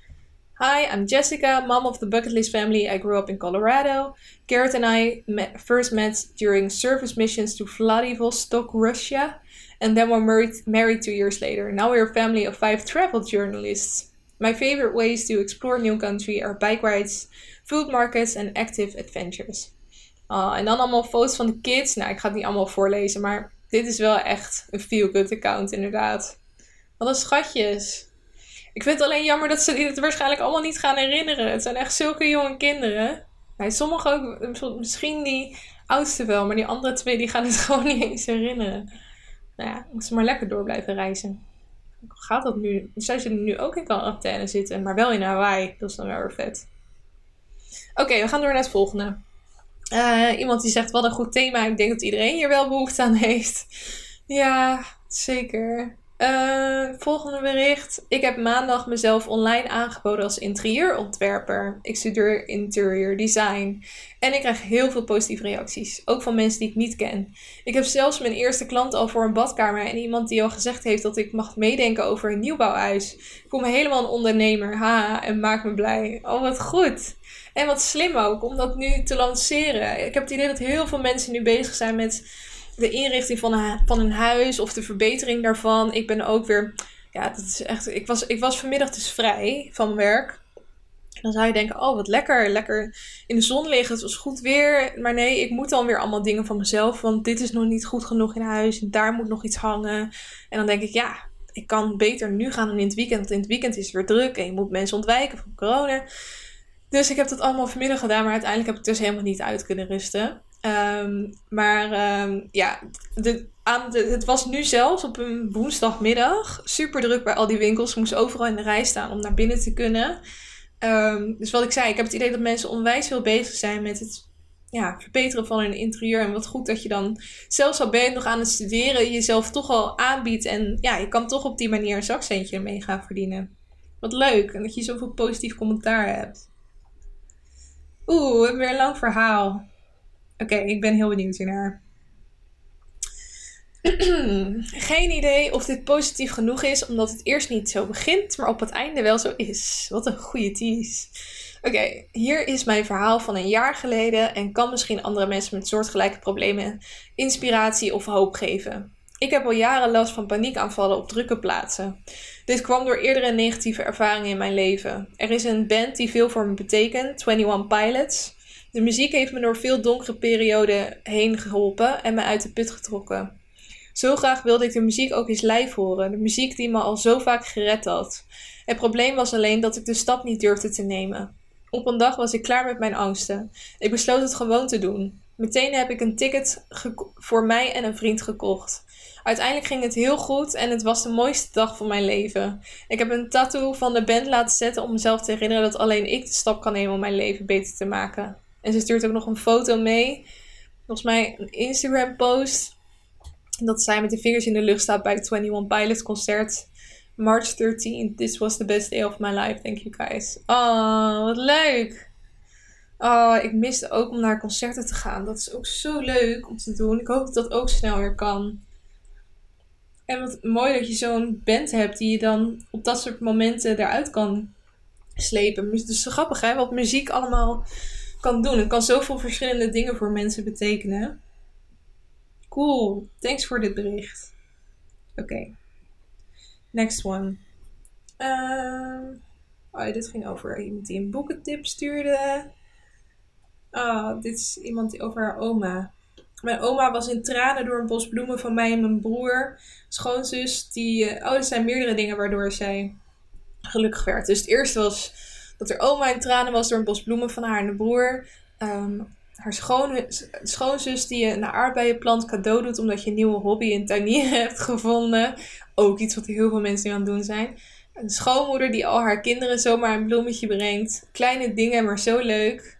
Hi, I'm Jessica, mom of the Bucket List family. I grew up in Colorado. Garrett and I first met during service missions to Vladivostok, Russia. And then were married 2 years later. Now we're a family of 5 travel journalists. My favorite ways to explore a new country are bike rides, food markets and active adventures. En dan allemaal foto's van de kids. Nou, ik ga het niet allemaal voorlezen, maar dit is wel echt een feel-good account inderdaad. Wat een schatjes. Ik vind het alleen jammer dat ze dit waarschijnlijk allemaal niet gaan herinneren. Het zijn echt zulke jonge kinderen. Nee, sommigen ook, misschien die oudste wel, maar die andere 2 die gaan het gewoon niet eens herinneren. Nou ja, moeten ze maar lekker door blijven reizen. Hoe gaat dat nu? Zij zullen nu ook in quarantaine zitten, maar wel in Hawaii. Dat is dan wel weer vet. Oké, we gaan door naar het volgende. Iemand die zegt, wat een goed thema. Ik denk dat iedereen hier wel behoefte aan heeft. Ja, zeker. Volgende bericht. Ik heb maandag mezelf online aangeboden als interieurontwerper. Ik studeer interior design. En ik krijg heel veel positieve reacties. Ook van mensen die ik niet ken. Ik heb zelfs mijn eerste klant al voor een badkamer. En iemand die al gezegd heeft dat ik mag meedenken over een nieuwbouwhuis. Ik voel me helemaal een ondernemer. Haha, en maak me blij. Oh, wat goed. En wat slim ook om dat nu te lanceren. Ik heb het idee dat heel veel mensen nu bezig zijn met de inrichting van een huis of de verbetering daarvan. Ik ben ook weer... Ja, dat is echt... Ik was vanmiddag dus vrij van mijn werk. Dan zou je denken, oh wat lekker. Lekker in de zon liggen. Het was goed weer. Maar nee, ik moet dan weer allemaal dingen van mezelf. Want dit is nog niet goed genoeg in huis. En daar moet nog iets hangen. En dan denk ik, ja, ik kan beter nu gaan dan in het weekend. Want in het weekend is het weer druk. En je moet mensen ontwijken van corona. Dus ik heb dat allemaal vanmiddag gedaan. Maar uiteindelijk heb ik dus helemaal niet uit kunnen rusten. Het was nu zelfs op een woensdagmiddag super druk bij al die winkels. Ik moest overal in de rij staan om naar binnen te kunnen. Dus wat ik zei, ik heb het idee dat mensen onwijs veel bezig zijn met het verbeteren van hun interieur. En wat goed dat je dan, zelfs al ben je nog aan het studeren, jezelf toch al aanbiedt. En ja, je kan toch op die manier een zakcentje ermee gaan verdienen. Wat leuk. En dat je zoveel positief commentaar hebt. We hebben weer een lang verhaal. Oké, ik ben heel benieuwd hiernaar. Geen idee of dit positief genoeg is, omdat het eerst niet zo begint, maar op het einde wel zo is. Wat een goede tease. Oké, hier is mijn verhaal van een jaar geleden en kan misschien andere mensen met soortgelijke problemen inspiratie of hoop geven. Ik heb al jaren last van paniekaanvallen op drukke plaatsen. Dit kwam door eerdere negatieve ervaringen in mijn leven. Er is een band die veel voor me betekent, 21 Pilots. De muziek heeft me door veel donkere perioden heen geholpen en me uit de put getrokken. Zo graag wilde ik de muziek ook eens live horen, de muziek die me al zo vaak gered had. Het probleem was alleen dat ik de stap niet durfde te nemen. Op een dag was ik klaar met mijn angsten. Ik besloot het gewoon te doen. Meteen heb ik een ticket voor mij en een vriend gekocht. Uiteindelijk ging het heel goed en het was de mooiste dag van mijn leven. Ik heb een tattoo van de band laten zetten om mezelf te herinneren dat alleen ik de stap kan nemen om mijn leven beter te maken. En ze stuurt ook nog een foto mee. Volgens mij een Instagram post. Dat zij met de vingers in de lucht staat bij het 21 Pilots concert. March 13th. This was the best day of my life. Thank you guys. Oh, wat leuk. Oh, ik miste ook om naar concerten te gaan. Dat is ook zo leuk om te doen. Ik hoop dat dat ook snel weer kan. En wat mooi dat je zo'n band hebt die je dan op dat soort momenten eruit kan slepen. Dus het is zo grappig hè, wat muziek allemaal kan doen. Het kan zoveel verschillende dingen voor mensen betekenen. Cool, thanks voor dit bericht. Oké. Next one. Dit ging over iemand die een boekentip stuurde. Dit is iemand die over haar oma. Mijn oma was in tranen door een bos bloemen van mij en mijn broer. Schoonzus, er zijn meerdere dingen waardoor zij gelukkig werd. Dus het eerste was dat haar oma in tranen was door een bos bloemen van haar en de broer. Haar schoonzus die je een aardbeienplant cadeau doet omdat je een nieuwe hobby in tuinieren hebt gevonden. Ook iets wat heel veel mensen nu aan het doen zijn. Een schoonmoeder die al haar kinderen zomaar een bloemetje brengt. Kleine dingen, maar zo leuk.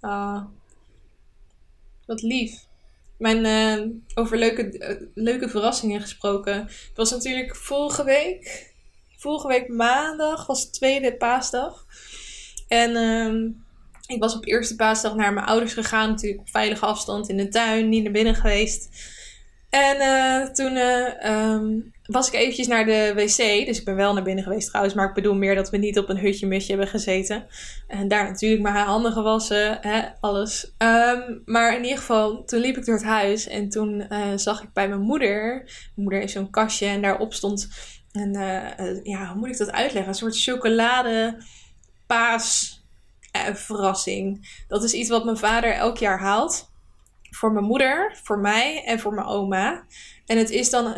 Wat lief. Over leuke verrassingen gesproken. Het was natuurlijk vorige week maandag was de tweede paasdag. En ik was op eerste paasdag naar mijn ouders gegaan. Natuurlijk op veilige afstand in de tuin. Niet naar binnen geweest. En toen was ik eventjes naar de wc. Dus ik ben wel naar binnen geweest trouwens. Maar ik bedoel meer dat we niet op een hutje-mutje hebben gezeten. En daar natuurlijk mijn handen gewassen. Alles. Maar in ieder geval, toen liep ik door het huis. En toen zag ik bij mijn moeder. Mijn moeder heeft zo'n kastje. En daarop stond hoe moet ik dat uitleggen? Een soort chocolade paas verrassing. Dat is iets wat mijn vader elk jaar haalt. Voor mijn moeder, voor mij en voor mijn oma. En het is dan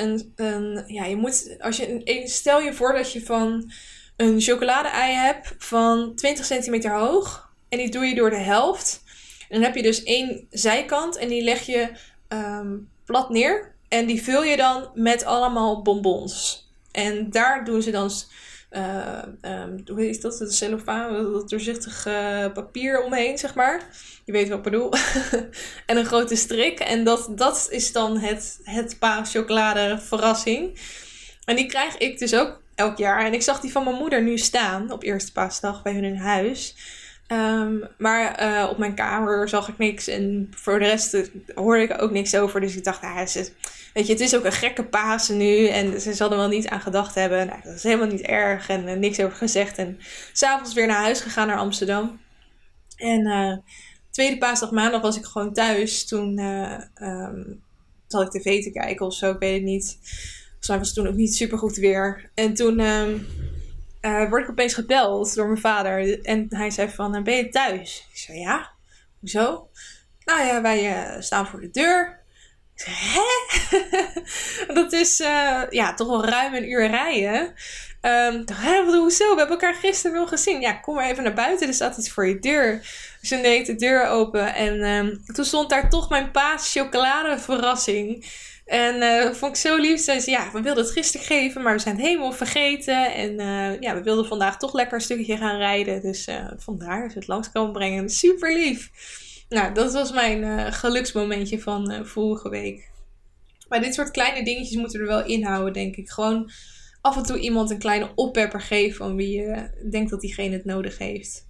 stel je voor dat je van een chocolade-ei hebt van 20 centimeter hoog. En die doe je door de helft. En dan heb je dus één zijkant en die leg je plat neer. En die vul je dan met allemaal bonbons. En daar doen ze dan hoe heet dat? De cellofaan, dat doorzichtig papier omheen, zeg maar. Je weet wat ik bedoel. En een grote strik. En dat is dan het paaschocolade verrassing. En die krijg ik dus ook elk jaar. En ik zag die van mijn moeder nu staan op eerste paasdag bij hun in huis. Maar op mijn kamer zag ik niks. En voor de rest hoorde ik ook niks over. Dus ik dacht, het is ook een gekke Pasen nu. En ze zullen er wel niet aan gedacht hebben. Nou, dat is helemaal niet erg. En niks over gezegd. En 's avonds weer naar huis gegaan naar Amsterdam. En tweede paasdag maandag was ik gewoon thuis. Toen zat ik tv te kijken of zo. Ik weet het niet. Volgens mij was het toen ook niet super goed weer. En toen word ik opeens gebeld door mijn vader. En hij zei van, ben je thuis? Ik zei, ja. Hoezo? Nou ja, wij staan voor de deur. Ik zei, hè? Dat is toch wel ruim een uur rijden. Ik dacht, hoezo? We hebben elkaar gisteren nog gezien. Ja, kom maar even naar buiten. Er staat iets voor je deur. Dus toen deed ik de deur open. En toen stond daar toch mijn pa's chocolade verrassing. En vond ik zo lief. Ze zei, we wilden het gisteren geven, maar we zijn het helemaal vergeten. En we wilden vandaag toch lekker een stukje gaan rijden. Dus vandaar ze het langs komen brengen. Super lief. Nou, dat was mijn geluksmomentje van vorige week. Maar dit soort kleine dingetjes moeten we er wel inhouden, denk ik. Gewoon af en toe iemand een kleine oppepper geven van wie je denkt dat diegene het nodig heeft.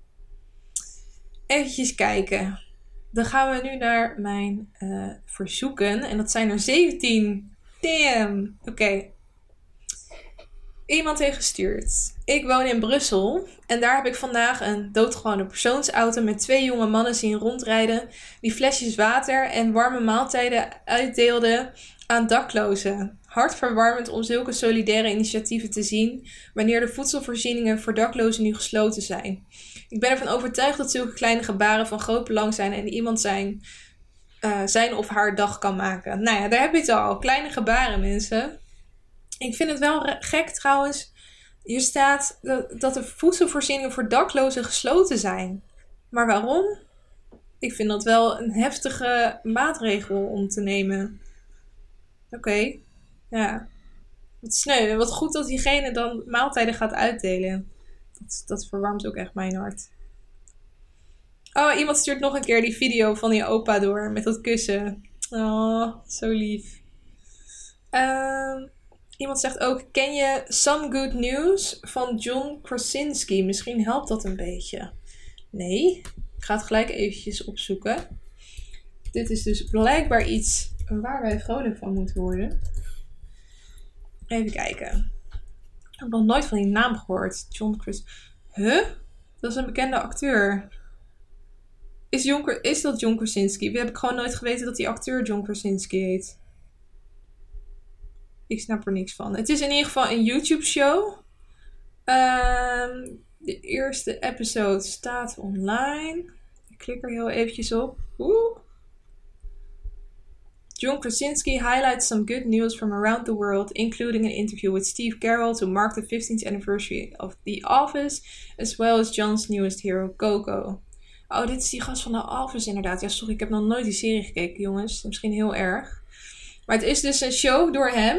Even kijken. Dan gaan we nu naar mijn verzoeken. En dat zijn er 17 Damn. Oké. Iemand heeft gestuurd. Ik woon in Brussel en daar heb ik vandaag een doodgewone persoonsauto met 2 jonge mannen zien rondrijden die flesjes water en warme maaltijden uitdeelden aan daklozen. Hartverwarmend om zulke solidaire initiatieven te zien wanneer de voedselvoorzieningen voor daklozen nu gesloten zijn. Ik ben ervan overtuigd dat zulke kleine gebaren van groot belang zijn en iemand zijn of haar dag kan maken. Nou ja, daar heb je het al. Kleine gebaren, mensen. Ik vind het wel gek trouwens. Hier staat dat de voedselvoorzieningen voor daklozen gesloten zijn. Maar waarom? Ik vind dat wel een heftige maatregel om te nemen. Oké. Ja. Wat sneu. En wat goed dat diegene dan maaltijden gaat uitdelen. Dat verwarmt ook echt mijn hart. Oh, iemand stuurt nog een keer die video van die opa door met dat kussen. Oh, zo lief. Iemand zegt ook, ken je Some Good News van John Krasinski? Misschien helpt dat een beetje. Nee, ik ga het gelijk eventjes opzoeken. Dit is dus blijkbaar iets waar wij vrolijk van moeten worden. Even kijken. Ik heb nog nooit van die naam gehoord. John Krasinski. Huh? Dat is een bekende acteur. Is dat John Krasinski? We hebben gewoon nooit geweten dat die acteur John Krasinski heet. Ik snap er niks van. Het is in ieder geval een YouTube-show. De eerste episode staat online. Ik klik er heel eventjes op. John Krasinski highlights some good news from around the world, including an interview with Steve Carell to mark the 15th anniversary of The Office, as well as John's newest hero, Coco. Oh, dit is die gast van The Office inderdaad. Ja, sorry, ik heb nog nooit die serie gekeken, jongens. Misschien heel erg. Maar het is dus een show door hem.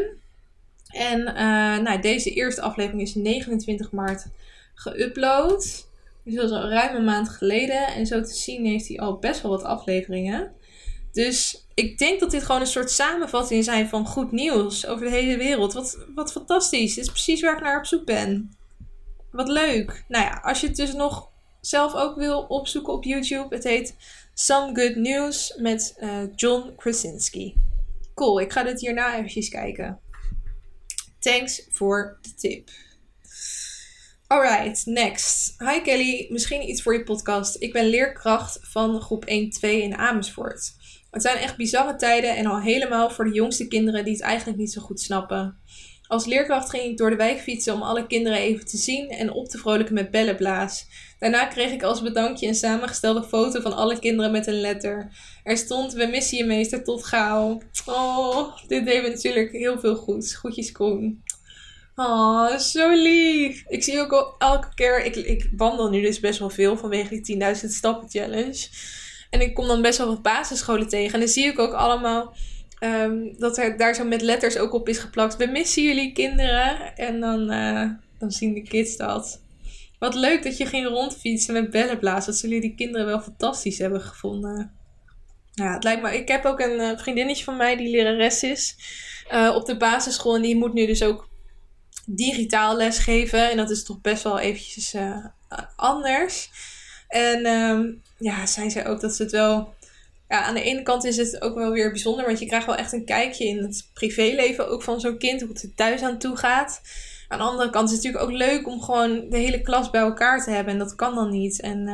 En deze eerste aflevering is 29 maart geüpload. Dus dat is al ruim een maand geleden. En zo te zien heeft hij al best wel wat afleveringen. Dus ik denk dat dit gewoon een soort samenvatting zijn van goed nieuws over de hele wereld. Wat fantastisch. Dit is precies waar ik naar op zoek ben. Wat leuk. Nou ja, als je het dus nog zelf ook wil opzoeken op YouTube. Het heet Some Good News met John Krasinski. Cool, ik ga dit hierna eventjes kijken. Thanks voor de tip. Alright, next. Hi Kelly, misschien iets voor je podcast. Ik ben leerkracht van groep 1-2 in Amersfoort. Het zijn echt bizarre tijden en al helemaal voor de jongste kinderen die het eigenlijk niet zo goed snappen. Als leerkracht ging ik door de wijk fietsen om alle kinderen even te zien en op te vrolijken met bellenblaas. Daarna kreeg ik als bedankje een samengestelde foto van alle kinderen met een letter. Er stond, we missen je meester, tot gauw. Oh, dit deed me natuurlijk heel veel goeds. Groetjes Koen. Oh, zo lief. Ik zie ook al elke keer, ik wandel nu dus best wel veel vanwege die 10.000 stappen challenge. En ik kom dan best wel wat basisscholen tegen. En dan zie ik ook allemaal dat er daar zo met letters ook op is geplakt. We missen jullie kinderen. En dan zien de kids dat. Wat leuk dat je ging rondfietsen met bellenblazen. Dat zullen die kinderen wel fantastisch hebben gevonden. Ja, het lijkt me. Ik heb ook een vriendinnetje van mij die lerares is op de basisschool. En die moet nu dus ook digitaal lesgeven. En dat is toch best wel eventjes anders. En zij zei ook dat ze het wel... Ja, aan de ene kant is het ook wel weer bijzonder. Want je krijgt wel echt een kijkje in het privéleven ook van zo'n kind. Hoe het er thuis aan toe gaat. Aan de andere kant is het natuurlijk ook leuk om gewoon de hele klas bij elkaar te hebben. En dat kan dan niet. En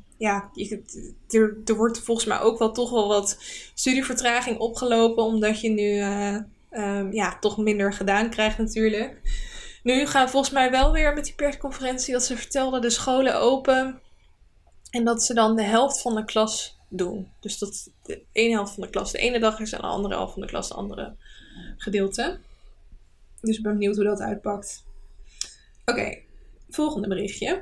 er wordt volgens mij ook wel toch wel wat studievertraging opgelopen. Omdat je nu toch minder gedaan krijgt natuurlijk. Nu gaan volgens mij wel weer met die persconferentie dat ze vertelden de scholen open. En dat ze dan de helft van de klas doen. Dus dat de ene helft van de klas de ene dag is en de andere helft van de klas de andere gedeelte. Dus ik ben benieuwd hoe dat uitpakt. Oké, volgende berichtje.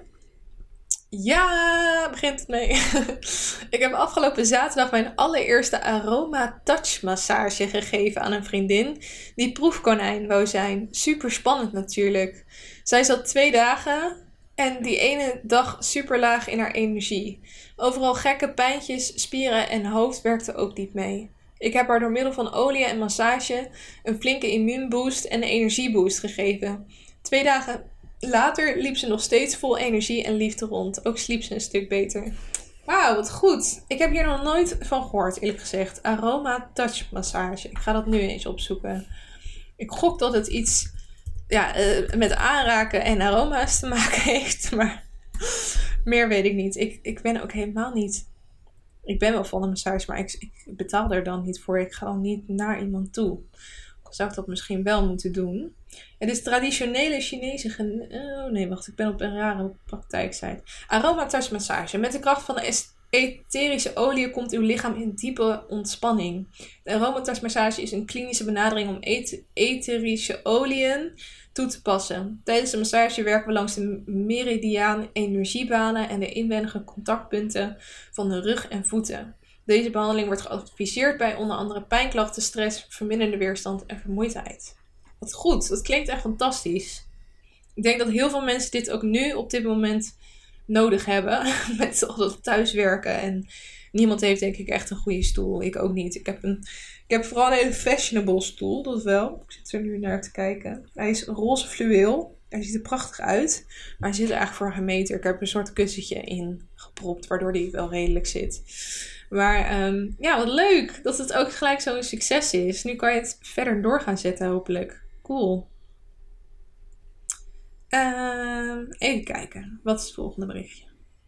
Ja, begint het mee. Ik heb afgelopen zaterdag mijn allereerste aroma touch massage gegeven aan een vriendin die proefkonijn wou zijn. Super spannend natuurlijk. Zij zat 2 dagen en die ene dag super laag in haar energie. Overal gekke pijntjes, spieren en hoofd werkte ook niet mee. Ik heb haar door middel van olie en massage een flinke immuunboost en een energieboost gegeven. 2 dagen later liep ze nog steeds vol energie en liefde rond. Ook sliep ze een stuk beter. Wauw, wat goed. Ik heb hier nog nooit van gehoord, eerlijk gezegd. Aroma touch massage. Ik ga dat nu eens opzoeken. Ik gok dat het iets met aanraken en aroma's te maken heeft. Maar meer weet ik niet. Ik ben ook helemaal niet... Ik ben wel van een massage, maar ik betaal er dan niet voor. Ik ga dan niet naar iemand toe. Zou ik dat misschien wel moeten doen? Het is traditionele Chinese... Oh nee, wacht. Ik ben op een rare praktijksite. Aromatasmassage. Met de kracht van de etherische olie komt uw lichaam in diepe ontspanning. De aromatasmassage is een klinische benadering om etherische oliën toe te passen. Tijdens de massage werken we langs de meridiaan energiebanen en de inwendige contactpunten van de rug en voeten. Deze behandeling wordt geadviseerd bij onder andere pijnklachten, stress, verminderde weerstand en vermoeidheid. Wat goed, dat klinkt echt fantastisch. Ik denk dat heel veel mensen dit ook nu op dit moment nodig hebben. Met al dat thuiswerken. En niemand heeft denk ik echt een goede stoel. Ik ook niet. Ik heb vooral een hele fashionable stoel, dat wel. Ik zit er nu naar te kijken. Hij is roze fluweel. Hij ziet er prachtig uit. Maar hij zit er eigenlijk voor geen meter. Ik heb een soort kussentje in gepropt, waardoor hij wel redelijk zit. Maar wat leuk dat het ook gelijk zo'n succes is. Nu kan je het verder door gaan zetten hopelijk. Cool. Even kijken. Wat is het volgende berichtje?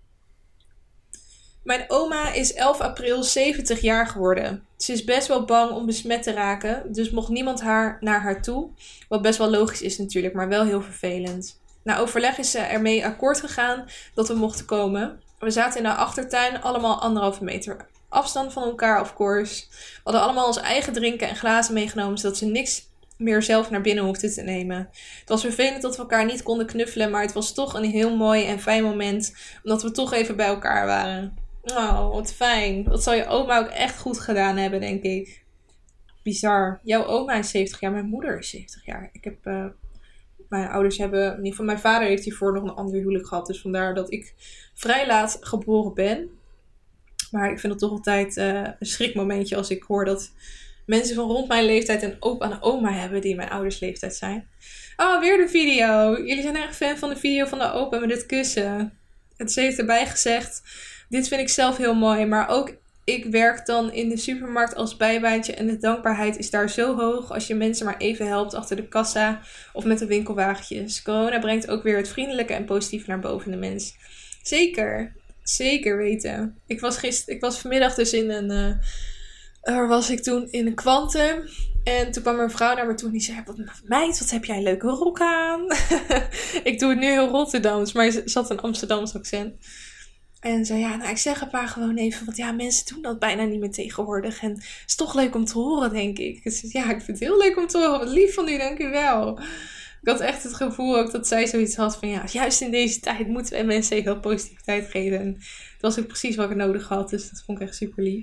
Mijn oma is 11 april 70 jaar geworden. Ze is best wel bang om besmet te raken. Dus mocht niemand naar haar toe. Wat best wel logisch is natuurlijk. Maar wel heel vervelend. Na overleg is ze ermee akkoord gegaan dat we mochten komen. We zaten in de achtertuin, allemaal 1,5 meter afstand van elkaar, of course. We hadden allemaal ons eigen drinken en glazen meegenomen, zodat ze niks meer zelf naar binnen hoefden te nemen. Het was vervelend dat we elkaar niet konden knuffelen, maar het was toch een heel mooi en fijn moment, omdat we toch even bij elkaar waren. Oh, wat fijn. Dat zal je oma ook echt goed gedaan hebben, denk ik. Bizar. Jouw oma is 70 jaar, mijn moeder is 70 jaar. Mijn ouders hebben, in ieder geval mijn vader heeft hiervoor nog een ander huwelijk gehad. Dus vandaar dat ik vrij laat geboren ben. Maar ik vind het toch altijd een schrikmomentje als ik hoor dat mensen van rond mijn leeftijd een opa en oma hebben die mijn ouders leeftijd zijn. Oh, weer de video. Jullie zijn erg fan van de video van de opa met het kussen. Ze heeft erbij gezegd, dit vind ik zelf heel mooi. Maar ook ik werk dan in de supermarkt als bijbaantje en de dankbaarheid is daar zo hoog als je mensen maar even helpt achter de kassa of met de winkelwagentjes. Corona brengt ook weer het vriendelijke en positieve naar boven de mens. Zeker weten. Ik was vanmiddag dus in een... waar was ik toen? In een Quantum. En toen kwam er een vrouw naar me toe en die zei... Meid, wat heb jij een leuke rok aan? Ik doe het nu heel Rotterdams, maar ze had een Amsterdams accent. En zei, ik zeg het maar gewoon even. Want ja, mensen doen dat bijna niet meer tegenwoordig. En het is toch leuk om te horen, denk ik. Ik zei, ik vind het heel leuk om te horen. Wat lief van u, dank u wel. Ik had echt het gevoel ook dat zij zoiets had van... juist in deze tijd moeten we mensen heel veel positiviteit geven. En dat was ook precies wat ik nodig had. Dus dat vond ik echt super lief.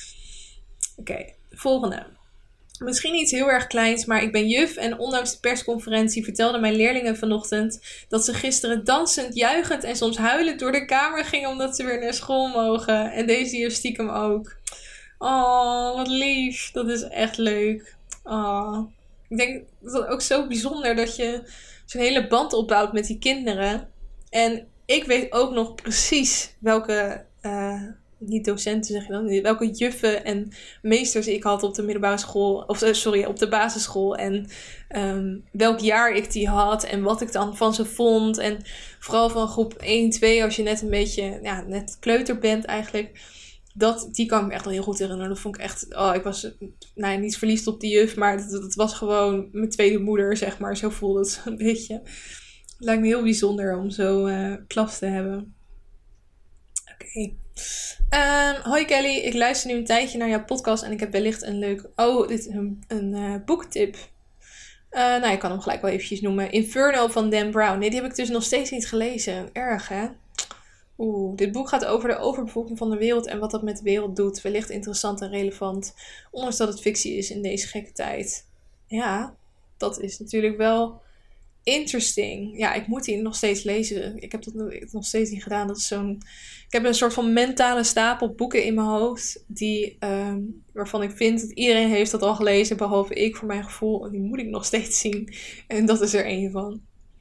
Oké, volgende. Misschien iets heel erg kleins, maar ik ben juf en ondanks de persconferentie vertelden mijn leerlingen vanochtend dat ze gisteren dansend, juichend en soms huilend door de kamer gingen omdat ze weer naar school mogen. En deze juf stiekem ook. Oh, wat lief. Dat is echt leuk. Oh. Ik denk dat het ook zo bijzonder dat je zo'n hele band opbouwt met die kinderen. En ik weet ook nog precies welke... niet docenten zeg je dan, welke juffen en meesters ik had op de middelbare school, op de basisschool en welk jaar ik die had en wat ik dan van ze vond en vooral van groep 1, 2 als je net een beetje, net kleuter bent eigenlijk, die kan ik me echt wel heel goed herinneren. Dat vond ik echt, ik was niet verliefd op die juf, maar het was gewoon mijn tweede moeder, zeg maar, zo voelde het een beetje. Het lijkt me heel bijzonder om zo klas te hebben. Oké. Hoi Kelly, ik luister nu een tijdje naar jouw podcast en ik heb wellicht een leuk... dit is een boektip. Ik kan hem gelijk wel eventjes noemen. Inferno van Dan Brown. Nee, die heb ik dus nog steeds niet gelezen. Erg, hè? Dit boek gaat over de overbevolking van de wereld en wat dat met de wereld doet. Wellicht interessant en relevant, ondanks dat het fictie is in deze gekke tijd. Ja, dat is natuurlijk wel... interesting. Ja, ik moet die nog steeds lezen. Ik heb dat nog steeds niet gedaan. Dat is ik heb een soort van mentale stapel boeken in mijn hoofd. Waarvan ik vind dat iedereen heeft dat al gelezen. Behalve ik, voor mijn gevoel. En die moet ik nog steeds zien. En dat is er één van.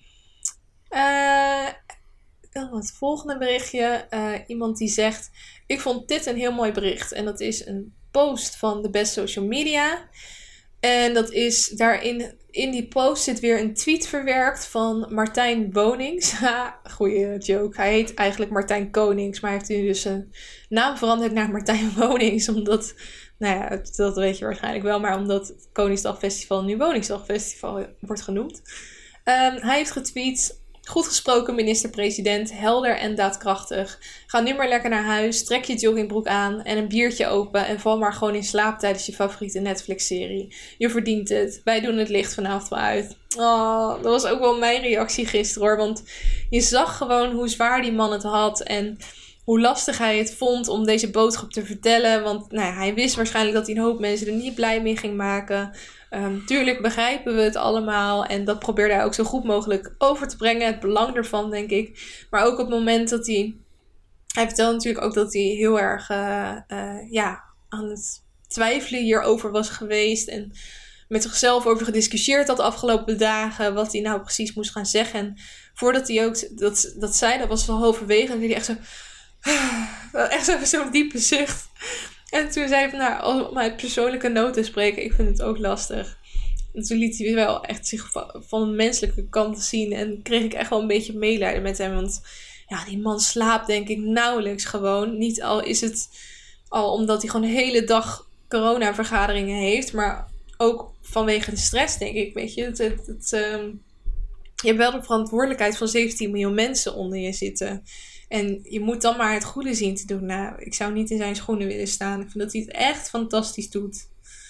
Het volgende berichtje. Iemand die zegt... Ik vond dit een heel mooi bericht. En dat is een post van The Best Social Media. En dat is daarin, in die post zit weer een tweet verwerkt van Martijn Wonings. Goeie joke. Hij heet eigenlijk Martijn Konings, maar hij heeft nu dus zijn naam veranderd naar Martijn Wonings. Omdat, nou ja, dat weet je waarschijnlijk wel, maar omdat het Koningsdagfestival nu Woningsdagfestival wordt genoemd. Hij heeft getweet: goed gesproken, minister-president, helder en daadkrachtig. Ga nu maar lekker naar huis, trek je joggingbroek aan en een biertje open en val maar gewoon in slaap tijdens je favoriete Netflix-serie. Je verdient het. Wij doen het licht vanavond wel uit. Oh, dat was ook wel mijn reactie gisteren hoor, want je zag gewoon hoe zwaar die man het had en hoe lastig hij het vond om deze boodschap te vertellen. Want nou ja, hij wist waarschijnlijk dat hij een hoop mensen er niet blij mee ging maken. Tuurlijk begrijpen we het allemaal. En dat probeerde hij ook zo goed mogelijk over te brengen. Het belang ervan, denk ik. Maar ook op het moment dat hij... Hij vertelde natuurlijk ook dat hij heel erg aan het twijfelen hierover was geweest. En met zichzelf over gediscussieerd had de afgelopen dagen. Wat hij nou precies moest gaan zeggen. En voordat hij ook dat zei, dat was wel halverwege. En hij echt zo... Echt zo'n diepe zucht. En toen zei hij van, nou, om uit persoonlijke nood te spreken, ik vind het ook lastig. En toen liet hij wel echt zich van een menselijke kant zien. En kreeg ik echt wel een beetje medelijden met hem. Want ja, die man slaapt denk ik nauwelijks gewoon. Niet al is het al omdat hij gewoon de hele dag corona-vergaderingen heeft. Maar ook vanwege de stress, denk ik. Weet je, je hebt wel de verantwoordelijkheid van 17 miljoen mensen onder je zitten. En je moet dan maar het goede zien te doen. Nou, ik zou niet in zijn schoenen willen staan. Ik vind dat hij het echt fantastisch doet.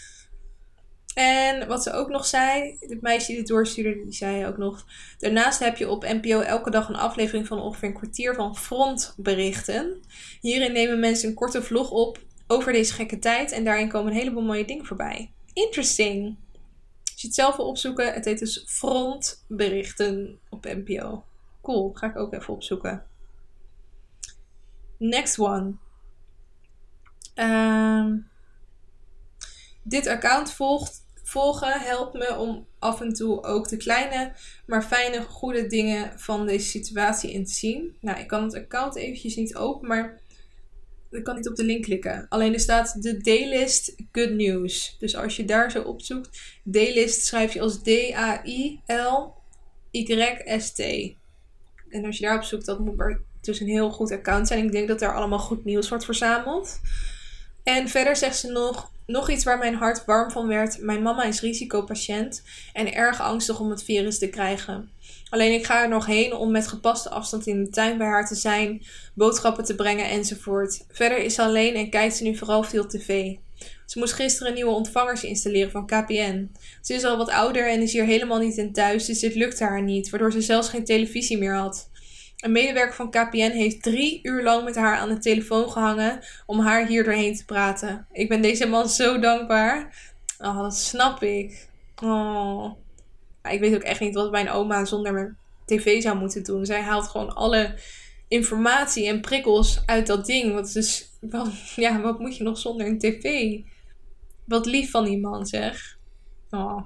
En wat ze ook nog zei, het meisje die het doorstuurde, die zei ook nog: daarnaast heb je op NPO elke dag een aflevering van ongeveer een kwartier van frontberichten. Hierin nemen mensen een korte vlog op over deze gekke tijd. En daarin komen een heleboel mooie dingen voorbij. Interesting. Als je het zelf wil opzoeken, het heet dus frontberichten op NPO. Cool, ga ik ook even opzoeken. Next one. Dit account volgen helpt me om af en toe ook de kleine, maar fijne, goede dingen van deze situatie in te zien. Nou, ik kan het account eventjes niet open, maar ik kan niet op de link klikken. Alleen er staat de Daylist Good News. Dus als je daar zo opzoekt, Daylist schrijf je als D-A-I-L-Y-S-T. En als je daarop zoekt, dat moet er dus een heel goed account zijn. Ik denk dat daar allemaal goed nieuws wordt verzameld. En verder zegt ze nog iets waar mijn hart warm van werd. Mijn mama is risicopatiënt en erg angstig om het virus te krijgen. Alleen ik ga er nog heen om met gepaste afstand in de tuin bij haar te zijn, boodschappen te brengen enzovoort. Verder is ze alleen en kijkt ze nu vooral veel tv. Ze moest gisteren nieuwe ontvangers installeren van KPN. Ze is al wat ouder en is hier helemaal niet in thuis, dus dit lukte haar niet, waardoor ze zelfs geen televisie meer had. Een medewerker van KPN heeft 3 uur lang met haar aan de telefoon gehangen om haar hier doorheen te praten. Ik ben deze man zo dankbaar. Oh, dat snap ik. Oh. Ik weet ook echt niet wat mijn oma zonder mijn tv zou moeten doen. Zij haalt gewoon alle informatie en prikkels uit dat ding. Wat moet je nog zonder een tv? Wat lief van die man, zeg. Oh.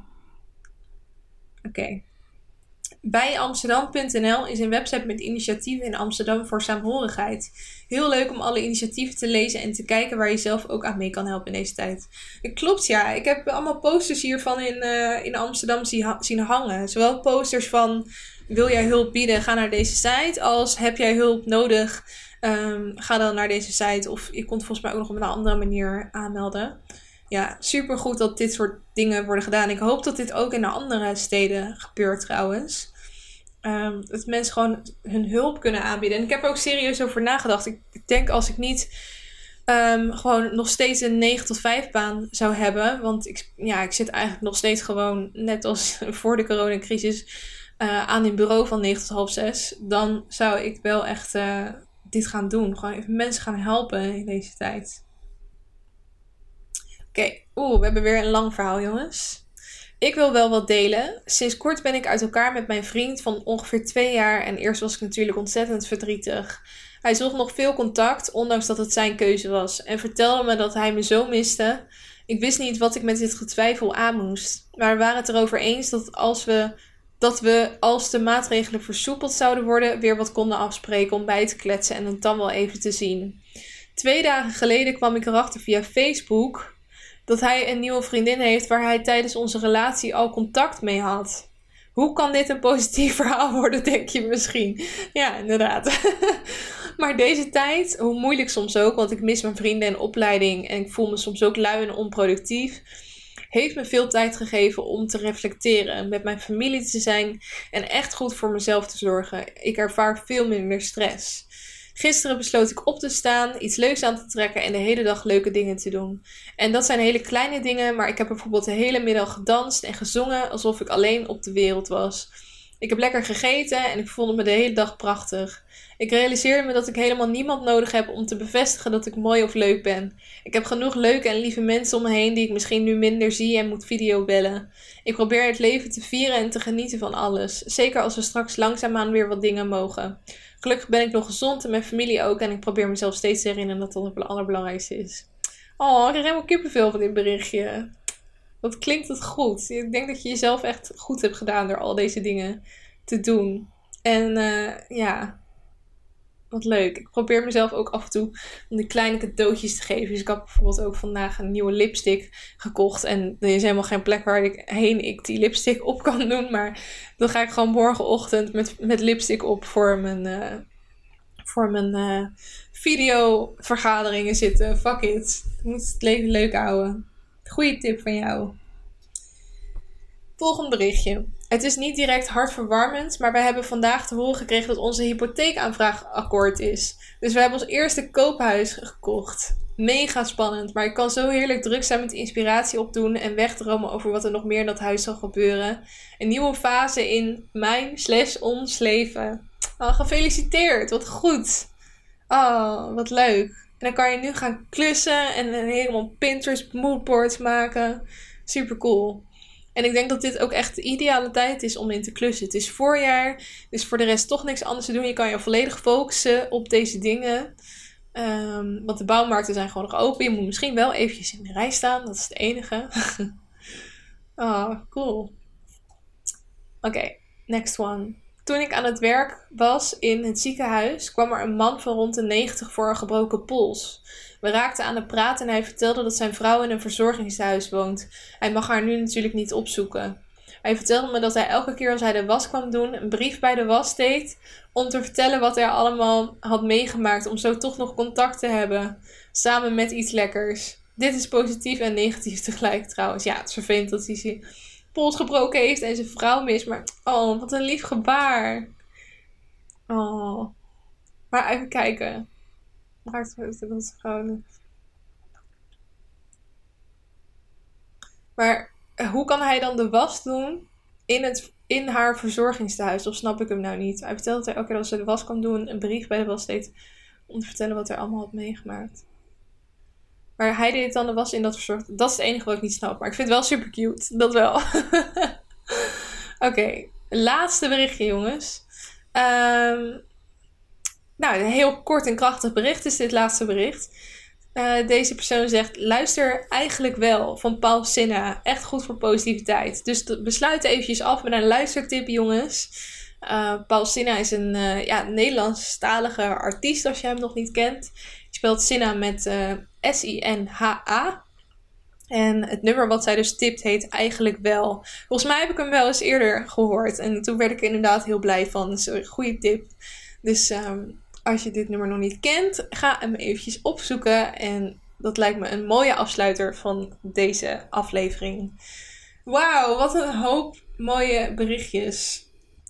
Oké. Bij Amsterdam.nl is een website met initiatieven in Amsterdam voor saamhorigheid. Heel leuk om alle initiatieven te lezen en te kijken waar je zelf ook aan mee kan helpen in deze tijd. Klopt, ja. Ik heb allemaal posters hiervan in Amsterdam zien hangen. Zowel posters van: wil jij hulp bieden, ga naar deze site. Als heb jij hulp nodig, ga dan naar deze site. Of je kon het volgens mij ook nog op een andere manier aanmelden. Ja, supergoed dat dit soort dingen worden gedaan. Ik hoop dat dit ook in de andere steden gebeurt trouwens. Dat mensen gewoon hun hulp kunnen aanbieden. En ik heb er ook serieus over nagedacht. Ik denk als ik niet gewoon nog steeds een 9 tot 5 baan zou hebben. Want ik zit eigenlijk nog steeds gewoon, net als voor de coronacrisis, aan een bureau van 9 tot half 6. Dan zou ik wel echt dit gaan doen. Gewoon even mensen gaan helpen in deze tijd. Oké, we hebben weer een lang verhaal, jongens. Ik wil wel wat delen. Sinds kort ben ik uit elkaar met mijn vriend van ongeveer 2 jaar en eerst was ik natuurlijk ontzettend verdrietig. Hij zocht nog veel contact, ondanks dat het zijn keuze was, en vertelde me dat hij me zo miste. Ik wist niet wat ik met dit getwijfel aan moest, maar we waren het erover eens dat als de maatregelen versoepeld zouden worden, weer wat konden afspreken om bij te kletsen en het dan wel even te zien. 2 dagen geleden kwam ik erachter via Facebook dat hij een nieuwe vriendin heeft waar hij tijdens onze relatie al contact mee had. Hoe kan dit een positief verhaal worden, denk je misschien? Ja, inderdaad. Maar deze tijd, hoe moeilijk soms ook, want ik mis mijn vrienden en opleiding en ik voel me soms ook lui en onproductief, heeft me veel tijd gegeven om te reflecteren, met mijn familie te zijn en echt goed voor mezelf te zorgen. Ik ervaar veel minder stress. Gisteren besloot ik op te staan, iets leuks aan te trekken en de hele dag leuke dingen te doen. En dat zijn hele kleine dingen, maar ik heb bijvoorbeeld de hele middag gedanst en gezongen alsof ik alleen op de wereld was. Ik heb lekker gegeten en ik voelde me de hele dag prachtig. Ik realiseerde me dat ik helemaal niemand nodig heb om te bevestigen dat ik mooi of leuk ben. Ik heb genoeg leuke en lieve mensen om me heen die ik misschien nu minder zie en moet videobellen. Ik probeer het leven te vieren en te genieten van alles. Zeker als we straks langzaamaan weer wat dingen mogen. Gelukkig ben ik nog gezond en mijn familie ook. En ik probeer mezelf steeds te herinneren dat dat het allerbelangrijkste is. Oh, ik krijg helemaal kippenvel van dit berichtje. Wat klinkt het goed. Ik denk dat je jezelf echt goed hebt gedaan door al deze dingen te doen. En ja, wat leuk. Ik probeer mezelf ook af en toe om die kleine cadeautjes te geven. Dus ik had bijvoorbeeld ook vandaag een nieuwe lipstick gekocht. En er is helemaal geen plek waar ik die lipstick op kan doen. Maar dan ga ik gewoon morgenochtend met lipstick op voor mijn videovergaderingen zitten. Fuck it. Ik moet het leven leuk houden. Goeie tip van jou. Volgend berichtje. Het is niet direct hartverwarmend, maar wij hebben vandaag te horen gekregen dat onze hypotheekaanvraag akkoord is. Dus we hebben ons eerste koophuis gekocht. Mega spannend, maar ik kan zo heerlijk druk zijn met inspiratie opdoen en wegdromen over wat er nog meer in dat huis zal gebeuren. Een nieuwe fase in mijn/ons leven. Oh, gefeliciteerd, wat goed. Oh, wat leuk. En dan kan je nu gaan klussen en helemaal Pinterest moodboards maken. Super cool. En ik denk dat dit ook echt de ideale tijd is om in te klussen. Het is voorjaar, dus voor de rest toch niks anders te doen. Je kan je volledig focussen op deze dingen. Want de bouwmarkten zijn gewoon nog open. Je moet misschien wel eventjes in de rij staan. Dat is het enige. Oh, cool. Oké, next one. Toen ik aan het werk was in het ziekenhuis, kwam er een man van rond de 90 voor een gebroken pols. We raakten aan het praten en hij vertelde dat zijn vrouw in een verzorgingshuis woont. Hij mag haar nu natuurlijk niet opzoeken. Hij vertelde me dat hij elke keer als hij de was kwam doen, een brief bij de was deed om te vertellen wat hij allemaal had meegemaakt, om zo toch nog contact te hebben, samen met iets lekkers. Dit is positief en negatief tegelijk trouwens. Ja, het is vervelend dat hij zijn pols gebroken heeft en zijn vrouw mist, maar oh, wat een lief gebaar. Oh. Maar even kijken. Maar hoe kan hij dan de was doen in haar verzorgingstehuis? Of snap ik hem nou niet? Hij vertelde dat hij elke keer als hij de was kwam doen, een brief bij de was deed om te vertellen wat hij allemaal had meegemaakt. Maar hij deed dan de was in dat verzorgd. Dat is het enige wat ik niet snap. Maar ik vind het wel super cute. Dat wel. Oké. Laatste berichtje, jongens. Nou, een heel kort en krachtig bericht is dit laatste bericht. Deze persoon zegt, luister eigenlijk wel, van Paul Sinha. Echt goed voor positiviteit. Dus besluit eventjes af met een luistertip, jongens. Paul Sinha is een Nederlandstalige artiest, als je hem nog niet kent. Hij speelt Sinha met S-I-N-H-A. En het nummer wat zij dus tipt heet Eigenlijk Wel. Volgens mij heb ik hem wel eens eerder gehoord. En toen werd ik er inderdaad heel blij van. Dus een goede tip. Dus als je dit nummer nog niet kent, ga hem eventjes opzoeken. En dat lijkt me een mooie afsluiter van deze aflevering. Wauw, wat een hoop mooie berichtjes.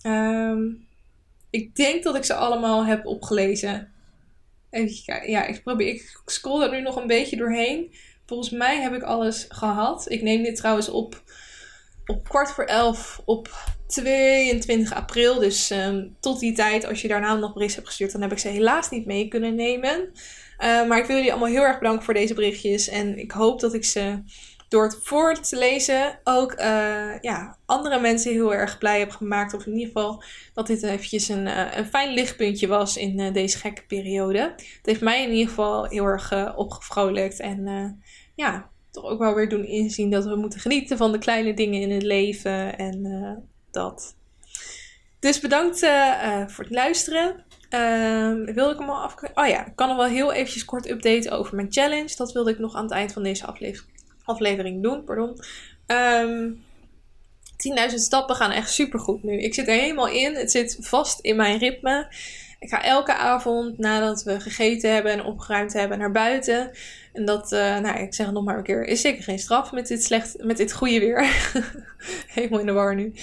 Ik denk dat ik ze allemaal heb opgelezen. Even kijken. Ja, ik scroll er nu nog een beetje doorheen. Volgens mij heb ik alles gehad. Ik neem dit trouwens op 11:15 op 22 april. Dus tot die tijd, als je daarna nog berichten hebt gestuurd, dan heb ik ze helaas niet mee kunnen nemen. Maar ik wil jullie allemaal heel erg bedanken voor deze berichtjes. En ik hoop dat ik ze door het voor te lezen ook andere mensen heel erg blij heb gemaakt. Of in ieder geval dat dit eventjes een fijn lichtpuntje was in deze gekke periode. Het heeft mij in ieder geval heel erg opgevrolijkt. En toch ook wel weer doen inzien dat we moeten genieten van de kleine dingen in het leven. En dat. Dus bedankt voor het luisteren. Wilde ik hem al ik kan nog wel heel eventjes kort updaten over mijn challenge. Dat wilde ik nog aan het eind van deze aflevering aflevering doen, pardon. 10.000 stappen gaan echt supergoed nu. Ik zit er helemaal in. Het zit vast in mijn ritme. Ik ga elke avond nadat we gegeten hebben en opgeruimd hebben naar buiten. En dat, ik zeg het nog maar een keer, is zeker geen straf met dit goede weer. Helemaal in de war nu.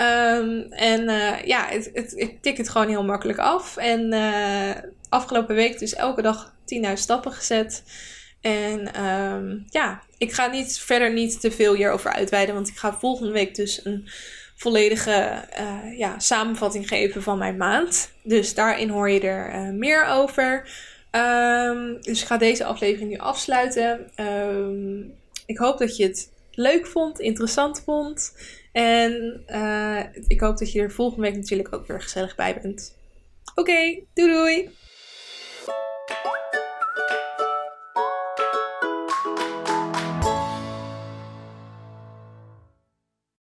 Ik tik het gewoon heel makkelijk af. En afgelopen week dus elke dag 10.000 stappen gezet. En ik ga niet te veel hierover uitweiden. Want ik ga volgende week dus een volledige samenvatting geven van mijn maand. Dus daarin hoor je er meer over. Dus ik ga deze aflevering nu afsluiten. Ik hoop dat je het leuk vond, interessant vond. En ik hoop dat je er volgende week natuurlijk ook weer gezellig bij bent. Oké, doei doei!